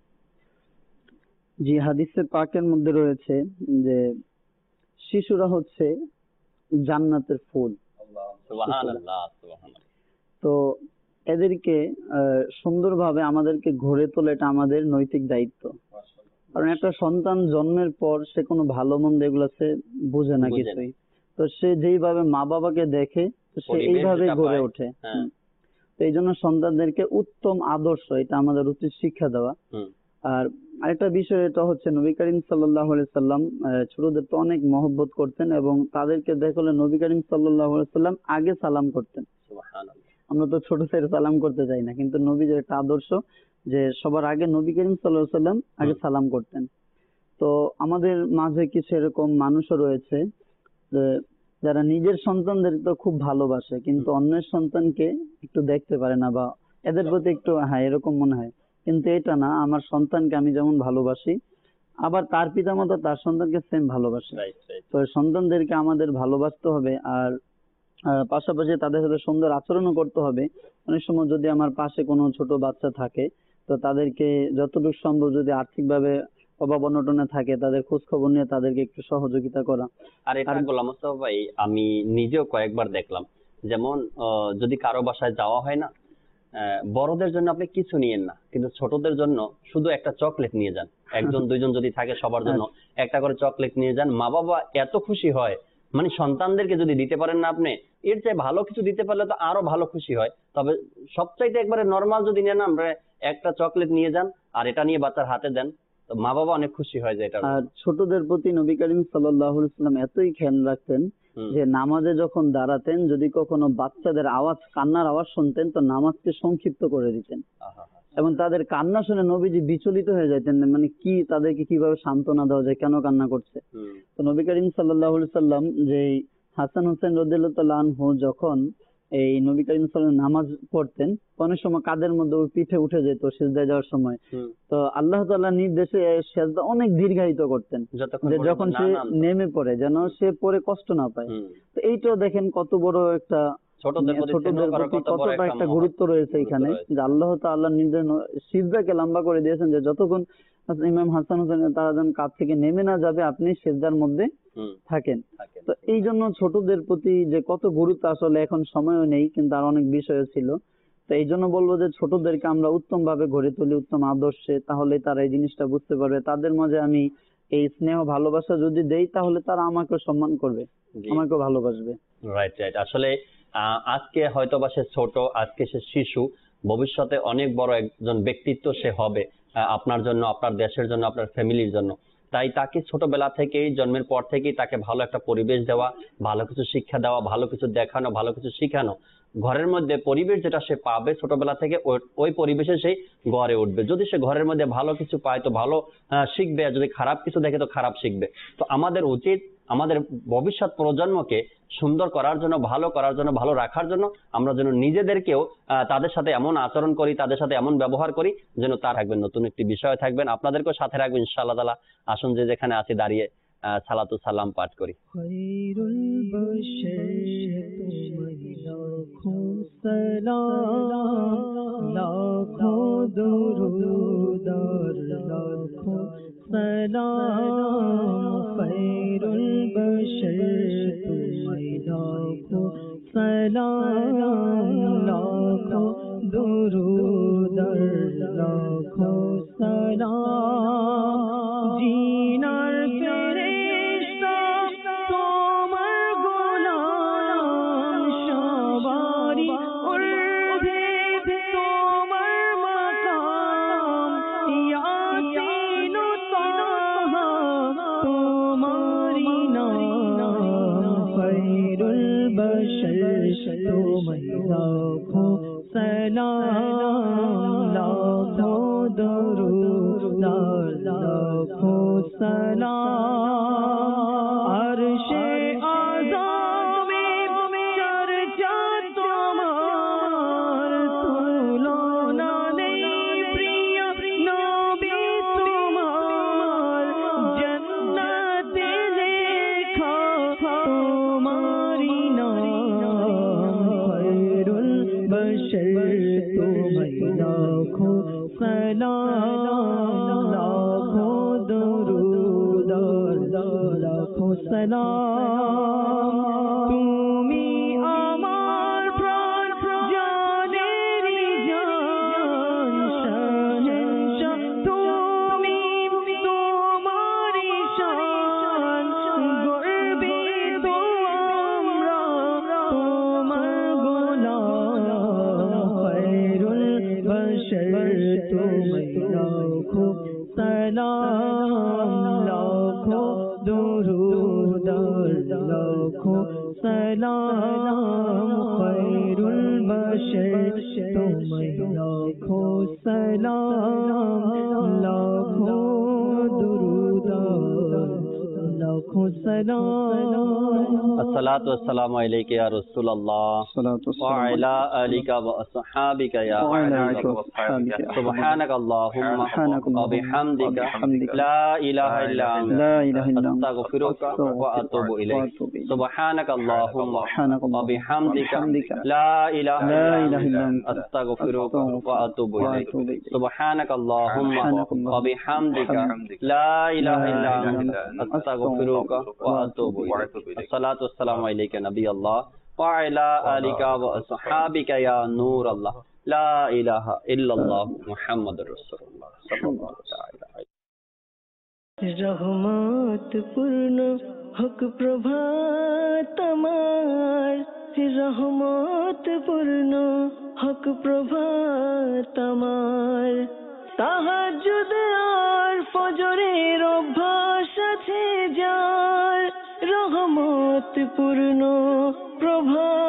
জি, হাদিসে পাকের মধ্যে রয়েছে যে শিশুরা হচ্ছে জান্নাতের ফুল। সুবহানাল্লাহ, সুবহানাল্লাহ। তো এদেরকে সুন্দরভাবে আমাদেরকে গড়ে তোলা এটা আমাদের নৈতিক দায়িত্ব। কারণ একটা সন্তান জন্মের পর সে কোনো ভালো মন্দ এগুলো সে বুঝে না কিছুই। তো সে যেইভাবে মা বাবাকে দেখে তো সে এইভাবে গড়ে ওঠে। তো এই জন্য সন্তানদেরকে উত্তম আদর্শ এটা আমাদের উচিত শিক্ষা দেওয়া। আর আরেকটা বিষয় এটা হচ্ছে নবী করিম সাল্লাল্লাহু আলাইহি সাল্লাম ছোটদের তো অনেক মহব্বত করতেন এবং তাদেরকে দেখলে নবী করিম সাল্লাল্লাহু আলাইহি সাল্লাম আগে সালাম করতেন। সুবহানাল্লাহ। আমরা তো ছোট ছেলে সালাম করতে চাই না, কিন্তু নবীর একটা আদর্শ যে সবার আগে নবী করিম সাল্লাল্লাহু আলাইহি সাল্লাম আগে সালাম করতেন। তো আমাদের মাঝে কিছু এরকম মানুষও রয়েছে যারা নিজের সন্তানদের তো খুব ভালোবাসে কিন্তু অন্যের সন্তানকে একটু দেখতে পারে না বা এদের প্রতি একটু এরকম মনে হয়। কিন্তু এটা না, আমার সন্তানকে আমি যেমন ভালোবাসি আবার তার পিতামাতা তার সন্তানকে সেম ভালোবাসে। তো সন্তানদেরকে আমাদের ভালোবাসতে হবে আর পাশাপাশি তাদের সাথে সুন্দর আচরণও করতে হবে। অনেক সময় যদি আমার পাশে কোনো ছোট বাচ্চা থাকে তো তাদেরকে যতটুকু সম্ভব যদি আর্থিকভাবে অভাব অনটনে থাকে তাদের খোঁজ খবর নিয়ে তাদেরকে একটু সহযোগিতা করা। আর এটা গোলাম মোস্তফা ভাই আমি নিজেও কয়েকবার দেখলাম, যেমন যদি কারো বাসায় যাওয়া হয় না, বড়দের জন্য আপনি কিছু নিয়েন না, কিন্তু ছোটদের জন্য শুধু একটা চকলেট নিয়ে যান। একজন দুইজন যদি থাকে সবার জন্য একটা করে চকলেট নিয়ে যান। মা বাবা এত খুশি হয়, মানে সন্তানদেরকে যদি দিতে পারেন না আপনি, এর চেয়ে ভালো কিছু দিতে পারলে তো আরো ভালো খুশি হয়। তবে সবচাইতে একবারে নর্মাল যদি নেন, আমরা একটা চকলেট নিয়ে যান আর এটা নিয়ে বাচ্চার হাতে দেন, তো মা বাবা অনেক খুশি হয় যে এটা। আর ছোটদের প্রতি নবী করিম সাল্লাল্লাহু আলাইহি ওয়াসাল্লাম এতই খেয়াল রাখতেন যে নামাজে যখন দাঁড়াতেন যদি কখনো বাচ্চাদের আওয়াজ, কান্নার আওয়াজ শুনতেন তো নামাজকে সংক্ষিপ্ত করে দিতেন এবং তাদের কান্না শুনে নবীজি বিচলিত হয়ে যেতেন, মানে কি তাদেরকে কিভাবে সান্ত্বনা দেওয়া যায়, কেন কান্না করছে। তো নবী করিম সাল্লাল্লাহু আলাইহি ওয়াসাল্লাম যে হাসান হোসেন রাদিয়াল্লাহু তাআলা আনহু যখন এই নবী করিম সাল্লাল্লাহু আলাইহি ওয়াসাল্লাম নামাজ পড়তেন অনেক সময় কাদের মধ্যে পিঠে উঠে যেত সিজদায় যাওয়ার সময়। তো আল্লাহ তাআলার নির্দেশে সিজদা অনেক দীর্ঘায়িত করতেন যে যখন সে নেমে পড়ে যেন সে পরে কষ্ট না পায়। তো এইটাও দেখেন কত বড় একটা ছোটদের প্রতি কতটা একটা গুরুত্ব রয়েছে এখানে যে আল্লাহ তাআলার নির্দেশ সিজদাকে লম্বা করে দিয়েছেন যে যতক্ষণ ইমাম হাসান হোসেন তারা যেন কাঁধ থেকে নেমে না যাবে আপনি সিজদার মধ্যে থাকেন। তো এই জন্য ছোটদের প্রতি যে কত গুরুত্ব আসলে এখন সময়ও নেই, কিন্তু আর অনেক বিষয় ছিল। তো এই জন্য বলবো যে ছোটদেরকে আমরা উত্তম ভাবে গড়ে তুলি উত্তম আদর্শে, তাহলে তারা এই জিনিসটা বুঝতে পারবে। তাদের মাঝে আমি এই স্নেহ ভালোবাসা যদি দেই তাহলে তারা আমাকে সম্মান করবে, আমাকে ভালোবাসবে। Right right. আসলে আজকে হয়তো বা সে ছোট, আজকে সে শিশু, ভবিষ্যতে অনেক বড় একজন ব্যক্তিত্ব সে হবে আপনার জন্য, আপনার দেশের জন্য, আপনার ফ্যামিলির জন্য। তাই তাকে ছোটবেলা থেকেই, জন্মের পর থেকেই তাকে ভালো একটা পরিবেশ দেওয়া, ভালো কিছু শিক্ষা দেওয়া, ভালো কিছু দেখানো, ভালো কিছু শিখানো, ঘরের মধ্যে পরিবেশ যেটা সে পাবে ছোটবেলা থেকে ওই পরিবেশে সেই গড়ে উঠবে। যদি সে ঘরের মধ্যে ভালো কিছু পায় তো ভালো শিখবে, আর যদি খারাপ কিছু দেখে তো খারাপ শিখবে। তো আমাদের উচিত আমাদের ভবিষ্যৎ প্রজন্মকে সুন্দর করার জন্য, ভালো করার জন্য, ভালো রাখার জন্য আমরা যেন নিজেদেরকেও তাদের সাথে এমন আচরণ করি, তাদের সাথে এমন ব্যবহার করি যেন তার থাকবেন, নতুন একটি বিষয় থাকবেন, আপনাদেরকেও সাথে রাখবেন ইনশাআল্লাহ তাআলা। আসুন যে যেখানে আছি দাঁড়িয়ে সালাতু সালাম পাঠ করি। খৈরুল বশর তোমায় লাখো সালাম, লাখো দুরুদ আর লাখো সালাম। খৈরুল বশর তোমায় লাখো সালাম, লাখো দুরুদ আর লাখো সালাম। জিনার ফেরেশতা তোমার গোলাম, সবারই উর্ধ্বে তোমার মাকাম। ইয়াসিন ও তাহা তোমারই নাম। খৈরুল বশর তোমায় লাখো সালাম, লাখো দুরুদ আর লাখো সালাম। আরশে আযমে চর্চা তোমার, তুলনা নেই প্রিয় নবী তোমার। জান্নাতে লেখা তোমারই নাম। খৈরুল বশর তোমায় লাখো সালাম, লাখো দুরুদ আর লাখো সালাম। তুমি আমার প্রাণ জানেরি জান, শাহেনশাহ তুমি তোমারই শান। গর্বিত আমরা তোমার গোলাম। খৈরুল বশর তোমায় লাখো সালাম, লাখো দুরুদ আর লাখো সালাম। খৈরুল বশর তোমায় লাখো সালাম, লাখো দুরুদ আর লাখো সালাম। আসসালাতু ওয়াসসালামু আলাইকা ইয়া রাসূলুল্লাহ ওয়া আলা আলিকা ওয়া আসহাবিকা ইয়া হাবিবাল্লাহ। সুবহানাকা আল্লাহুম্মা ওয়া বিহামদিকা লা ইলাহা ইল্লা আনতা আস্তাগফিরুকা ওয়া আতুবু ইলাইক। সুবহানাকা আল্লাহুম্মা ওয়া বিহামদিকা লা ইলাহা ইল্লা আনতা আস্তাগফিরুকা ওয়া আতুবু ইলাইক। সুবহানাকা আল্লাহুম্মা ওয়া বিহামদিকা লা ইলাহা ইল্লা আনতা আস্তাগফিরুকা ওয়া আতুবু ইলাইক। আসসালাতু ওয়াসসালামু আলাইকা নবী আল্লাহ ওয়া আলা আলিকা ওয়া আসহাবিকা ইয়া নূর আল্লাহ। লা ইলাহা ইল্লাল্লাহ মুহাম্মাদুর রাসূলুল্লাহ সাল্লাল্লাহু তাআলা। রহমত পূর্ণ হক প্রভাত আমার, রহমত পূর্ণ হক প্রভাত আমার। তাহাজ্জুদ আর ফজরের অভ্যাস আছে যার, রহমত পূর্ণ প্রভাত